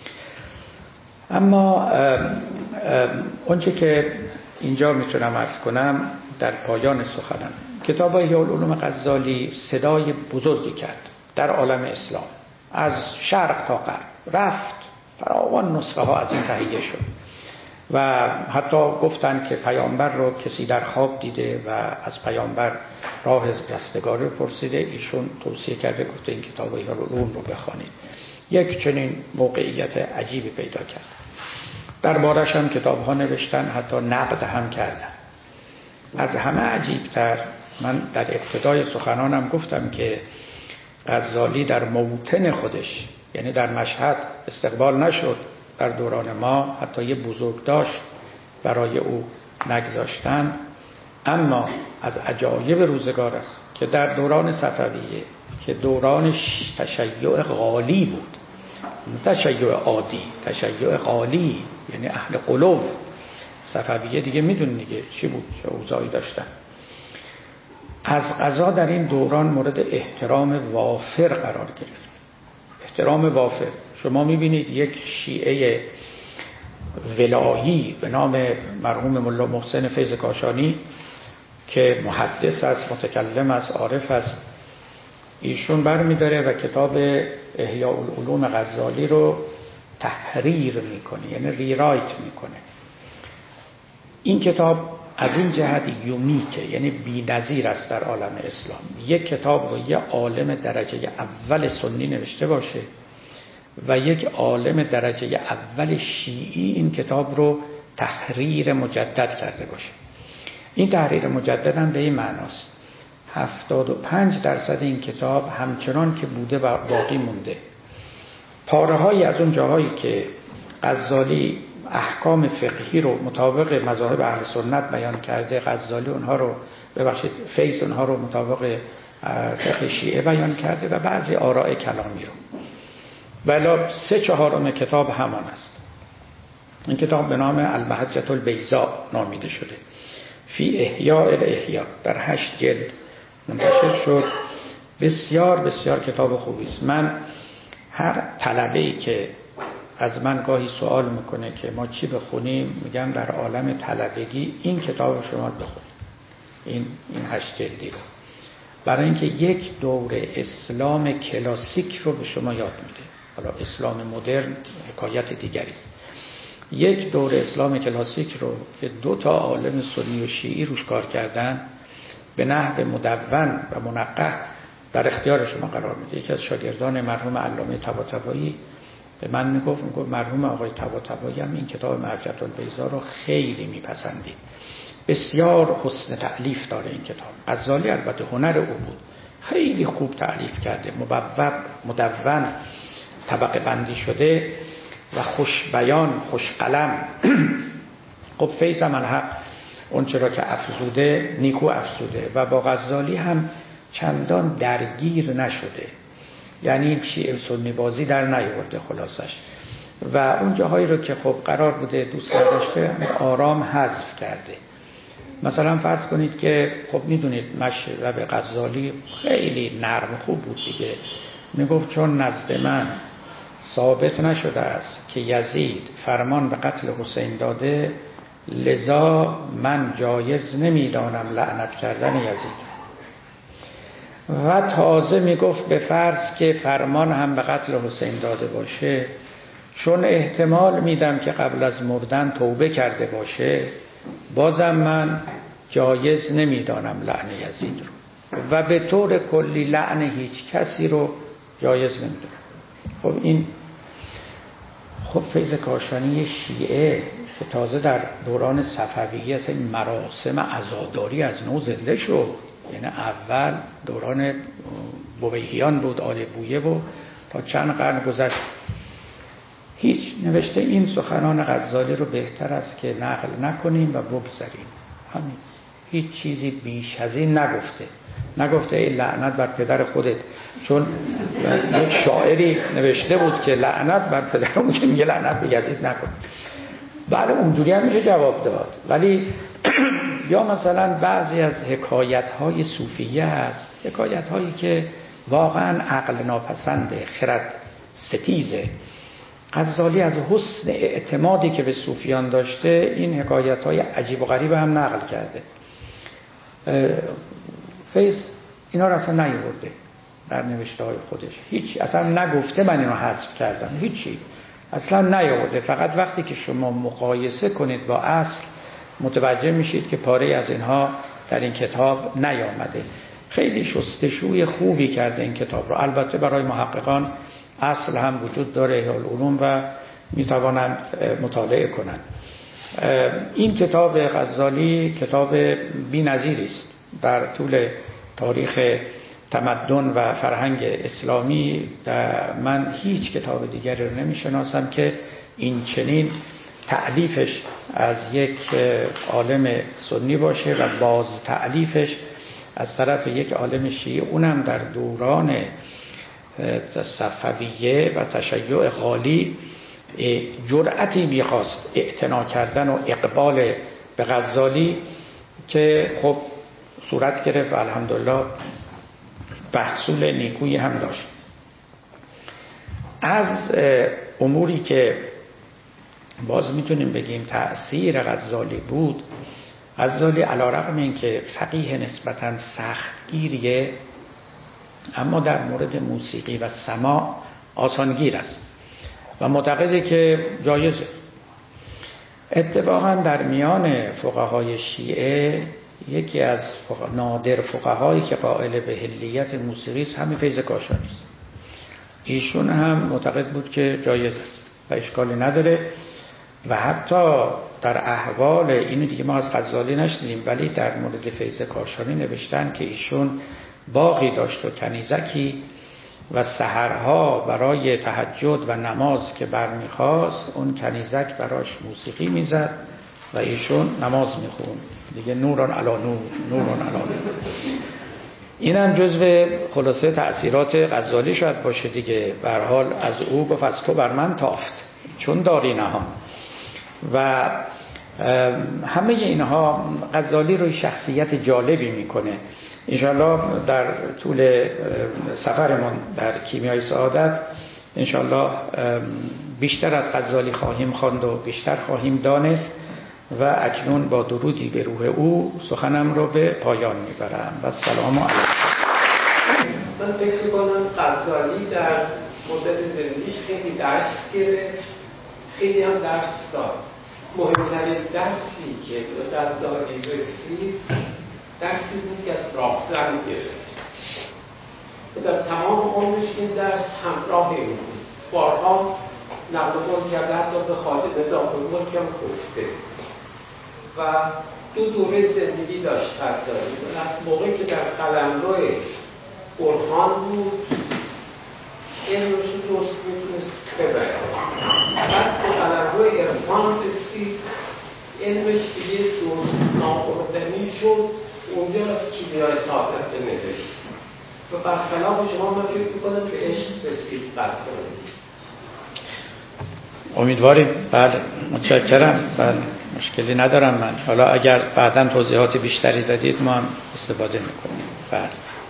اما اونچه که اینجا میتونم عرض کنم در پایان سخنم، کتاب احیاء العلوم غزالی صدای بزرگی کرد در عالم اسلام، از شرق تا غرب رفت فراوان نسخه ها از این تهیه شد و حتی گفتن که پیامبر رو کسی در خواب دیده و از پیامبر راه رستگاری رو پرسیده، ایشون توصیه کرده گفته این کتاب علوم رو بخوانید. یک چنین موقعیت عجیبی پیدا کرد. دربارش هم کتاب ها نوشتن، حتی نقد هم کردن. از همه عجیبتر، من در ابتدای سخنانم گفتم که غزالی در موطن خودش، یعنی در مشهد استقبال نشد در دوران ما، حتی یه بزرگداشت برای او نگذاشتن، اما از عجایب روزگار است که در دوران صفویه که دوران تشیع غالی بود، تشیع عادی، تشیع غالی یعنی اهل قلوب، صفویه دیگه میدون دیگه چی بود، چه اوضاعی داشتن. از قضا در این دوران مورد احترام وافر قرار گرفت. احترام وافر. شما میبینید یک شیعه ولایی به نام مرحوم ملا محسن فیض کاشانی که محدث است، متکلم است، عارف است، ایشون برمی‌داره و کتاب احیاء العلوم غزالی رو تحریر میکنه، یعنی ریرایت میکنه. این کتاب از این جهت یونیکه، یعنی بی‌نظیر است در عالم اسلام. یک کتاب رو یک عالم درجه اول سنی نوشته باشه و یک عالم درجه اول شیعی این کتاب رو تحریر مجدد کرده باشه. این تحریر مجدد هم به این معناست 75% این کتاب همچنان که بوده و باقی مونده. پاره‌های از اون جاهایی که غزالی احکام فقهی رو مطابق مذاهب اهل سنت بیان کرده، غزالی اونها رو فیض اونها رو مطابق فقه شیعه بیان کرده و بعضی آراء کلامی رو. ولی 3/4 کتاب همان است. این کتاب به نام المحجة البیضاء نامیده شده. فی احیاء الاحیاء در 8 جلد منتشر شد. بسیار بسیار کتاب خوبی است. من هر طلبه‌ای که از من گاهی سوال میکنه که ما چی بخونیم، میگم در عالم طلبگی این کتاب شما بخونید، این 8 جلدی رو، برای اینکه یک دوره اسلام کلاسیک رو به شما یاد میده. حالا اسلام مدرن حکایت دیگری است. یک دوره اسلام کلاسیک رو که 2 عالم سنی و شیعی روش کار کردن به نحو مدون و منقح در اختیار شما قرار میده. یکی از شاگردان مرحوم علامه طباطبایی به من میگفت مرحوم آقای طباطبایی هم این کتاب محجة البیضاء رو خیلی میپسندید، بسیار حسن تألیف داره این کتاب. غزالی البته هنر او بود، خیلی خوب تألیف کرده، مبوب، مدون، طبقه بندی شده و خوش بیان، خوش قلم. خب فیض الحق اون چرا که افزوده نیکو افزوده و با غزالی هم چندان درگیر نشده، یعنی شیعه سنی بازی در نیاورده خلاصش. و اون جاهایی رو که خب قرار بوده دوست داشته آرام حذف کرده. مثلا فرض کنید که خب میدونید مشرب غزالی خیلی نرم خوب بود دیگه، میگفت چون نزد من ثابت نشده است که یزید فرمان به قتل حسین داده، لذا من جایز نمیدانم لعنت کردن یزید. و تازه میگفت به فرض که فرمان هم به قتل حسین داده باشه، چون احتمال میدم که قبل از مردن توبه کرده باشه، بازم من جایز نمیدانم لعن یزید رو و به طور کلی لعن هیچ کسی رو جایز نمیدونم. خب این خب فیض کاشانی شیعه که تازه در دوران صفویه از این مراسم عزاداری از نو زنده شد، یعنی اول دوران بویهیان بود، آل بویه، و تا چند قرن گذشت هیچ نوشته این سخنان غزالی رو بهتر است که نقل نکنیم و بگذاریم. همین، هیچ چیزی بیش از این نگفته ای لعنت بر پدر خودت، چون یک شاعری نوشته بود که لعنت بر پدر اون که میگه لعنت به یزید نکن. بله اونجوری هم میشه جواب داد، ولی یا مثلا بعضی از حکایت‌های صوفیه هست، حکایت‌هایی که واقعا عقل ناپسنده، خرد ستیزه. غزالی از حسن اعتمادی که به صوفیان داشته این حکایت‌های عجیب و غریب هم نقل کرده. فیض اینا رو اصلا نیورده در نوشته‌های خودش، هیچ اصلا نگفته من اینو حذف کردم، هیچی. اصلا نیاورده. فقط وقتی که شما مقایسه کنید با اصل متوجه میشید که پاره از اینها در این کتاب نیامده. خیلی شستشوی خوبی کرده این کتاب رو. البته برای محققان اصل هم وجود داره، احیاء العلوم، و میتوانند مطالعه کنند. این کتاب غزالی کتاب بی‌نظیری است در طول تاریخ تمدن و فرهنگ اسلامی. من هیچ کتاب دیگری رو نمیشناسم که این چنین تألیفش از یک عالم سنی باشه و باز تألیفش از طرف یک عالم شیعی، اونم در دوران صفویه و تشیع غالی. جرأتی میخواست اعتنا کردن و اقبال به غزالی که خب صورت گرفت و الحمدلله محصول نیکویی هم داشت. از اموری که باز میتونیم بگیم تأثیر غزالی بود، غزالی علی‌رغم این که فقیه نسبتاً سختگیریه، اما در مورد موسیقی و سماع آسانگیر است و معتقده که جایزه. اتفاقا در میان فقهای شیعه یکی از نادر فقهایی که قائل به حلیت موسیقی است همین فیض کاشانی است. ایشون هم معتقد بود که جایز است و اشکالی نداره و حتی در احوال اینو دیگه ما از غزالی نشنیدیم، ولی در مورد فیض کاشانی نوشتن که ایشون باغی داشت و کنیزکی و سحرها برای تهجد و نماز که برمیخواست اون کنیزک براش موسیقی میزد و ایشون نماز میخوند دیگه. نوران علی نور، نوران علی نور. این هم جزو خلاصه تأثیرات غزالی شاید باشه دیگه. به هر حال از او گفت از تو بر من تافت چون داری نهان. و همه اینها غزالی روی شخصیت جالبی میکنه. انشاءالله در طول سفرمون در کیمیای سعادت انشاءالله بیشتر از غزالی خواهیم خواند و بیشتر خواهیم دانست و اکنون با درودی به روح او سخنم رو به پایان میبرم و سلام علیکم. من فکر میکنم غزالی در مدت زندگیش خیلی درس گرفت، خیلی هم درس داد. مهمترین درسی که به غزالی رسید درسی بود که از راهزن گرفت و در تمام عمرش این درس همراه این بود. بارها نقل قول کرده، حتی به خواجه نظام الملک هم گفته. و دو دوره زندگی داشت غزالی. موقعی که در قلمرو برهان بود علمش رو درست میتونست ببره. بعد به قلمرو عرفان رسید، علمش دیگه درست ناخوردنی شد. اونجا کیمیای سعادت نوشت و برخلاف شما من فکر میکنم به عشق رسید غزالی. امیدواریم. بله متشکرم. بله مشکلی ندارم من. حالا اگر بعداً توضیحات بیشتری دادید ما هم استفاده میکنیم. بله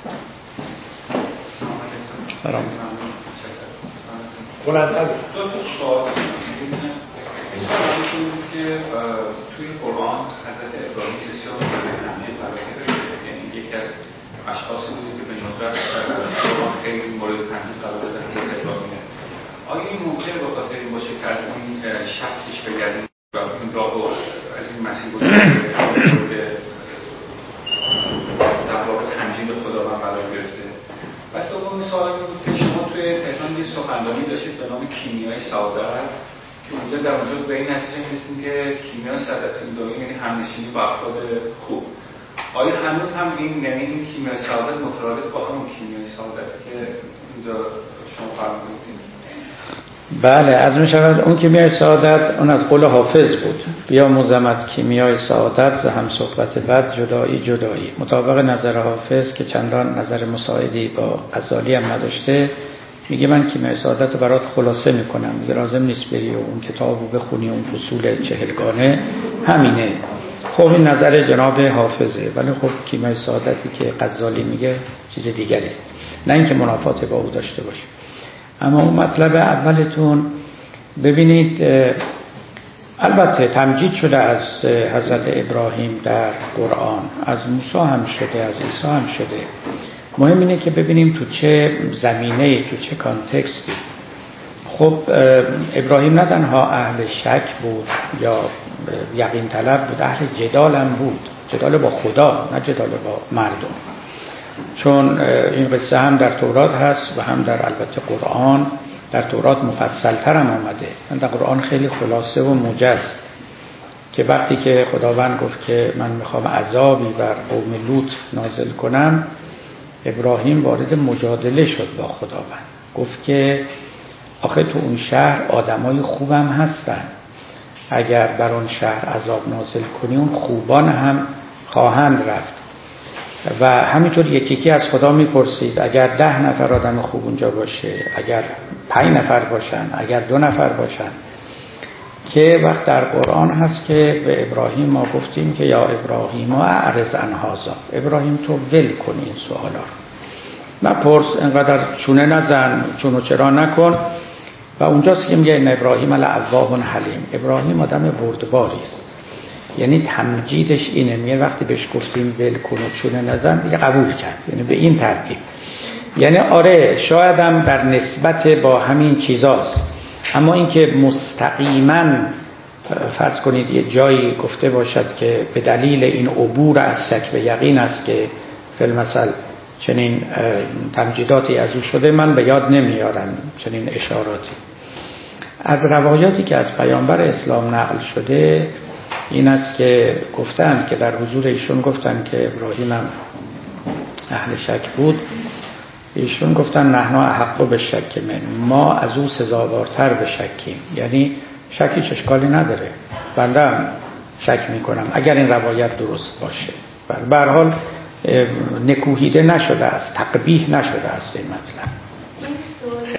سلام. دو سوال که توی قرآن حضرت ابراهیم بسیار مورد قرار گرفت. یعنی یکی از اشخاصی بود که به ندرت قرآن خیلی مورد تمجید قرار دادن که ابراهیم. آیا این ممکنه به خاطر این باشه که از اون شخصش بگردیم و این راه رو از این مسیر بود در واقع تمجید خداوند قرار گرفته؟ و دوم سوال بود که شما توی تهران یه سخنرانی داشتید به نام کیمیای سعادت که اونجا در اونجا به این نتیجه می‌رسید که کیمیای سعادت دنیا یعنی همنشینی با افراد خوب. آیا هنوز هم این کیمیای سعادت مترادف با همون کیمیای سعادتی که اونجا شما فرمودید؟ بله از میشود اون کیمیای سعادت اون از قول حافظ بود، بیا موزمت کیمیای سعادت ز هم صحبت بد جدایی جدایی. مطابق نظر حافظ که چندان نظر مساعدی با غزالی هم نداشته، میگه من کیمیای سعادت رو برات خلاصه میکنم، میگه لازم نیست بری و اون کتابو بخونی، اون فصول 40گانه همینه. خب این نظر جناب حافظه، ولی خب کیمیای سعادتی که غزالی میگه چیز دیگری است، نه اینکه منافات با او داشته باشه. اما اون مطلب اولتون ببینید، البته تمجید شده از حضرت ابراهیم در قرآن، از موسی هم شده، از عیسی هم شده. مهم اینه که ببینیم تو چه زمینه، تو چه کانتکستی. خب ابراهیم نه تنها اهل شک بود یا یقین طلب بود، اهل جدال هم بود، جدال با خدا نه جدال با مردم. چون این قصه هم در تورات هست و هم در البته قرآن. در تورات مفصل‌تر هم آمده، در قرآن خیلی خلاصه و موجز، که وقتی که خداوند گفت که من میخوام عذابی بر قوم لوط نازل کنم، ابراهیم وارد مجادله شد با خداوند. گفت که آخه تو اون شهر آدمای خوبم هستن، اگر بر اون شهر عذاب نازل کنی اون خوبان هم خواهند رفت. و همینطور یکی از خدا میپرسید اگر 10 نفر آدم خوب اونجا باشه، اگر 5 نفر باشن، اگر 2 نفر باشن، که وقت در قرآن هست که به ابراهیم ما گفتیم که یا ابراهیم اعرض عن هذا، ابراهیم تو ول کن این سوالا رو، نپرس، انقدر چونه نزن، چون و چرا نکن. و اونجاست که میگه ان ابراهیم لأواه حلیم، ابراهیم آدم بردباری است. یعنی تمجیدش اینه، میگه وقتی بهش گفتیم ول کن و چونه نزن دیگه قبول کرد، یعنی به این ترتیب. یعنی آره شاید هم در نسبت با همین چیزاست، اما اینکه مستقیما فرض کنید یه جایی گفته باشد که به دلیل این عبور از شک به یقین است که فی‌المثل چنین تمجیداتی از او شده، من به یاد نمیارم چنین اشاراتی. از روایاتی که از پیامبر اسلام نقل شده این است که گفتن که در حضور ایشون گفتن که ابراهیم هم اهل شک بود، ایشون گفتن نحن احق به شک من، ما از او سزاوارتر به شکیم. یعنی شکیش اشکالی نداره، بنده هم شک میکنم اگر این روایت درست باشه. به هر حال نکوهیده نشده است، تقبیح نشده است این مطلب.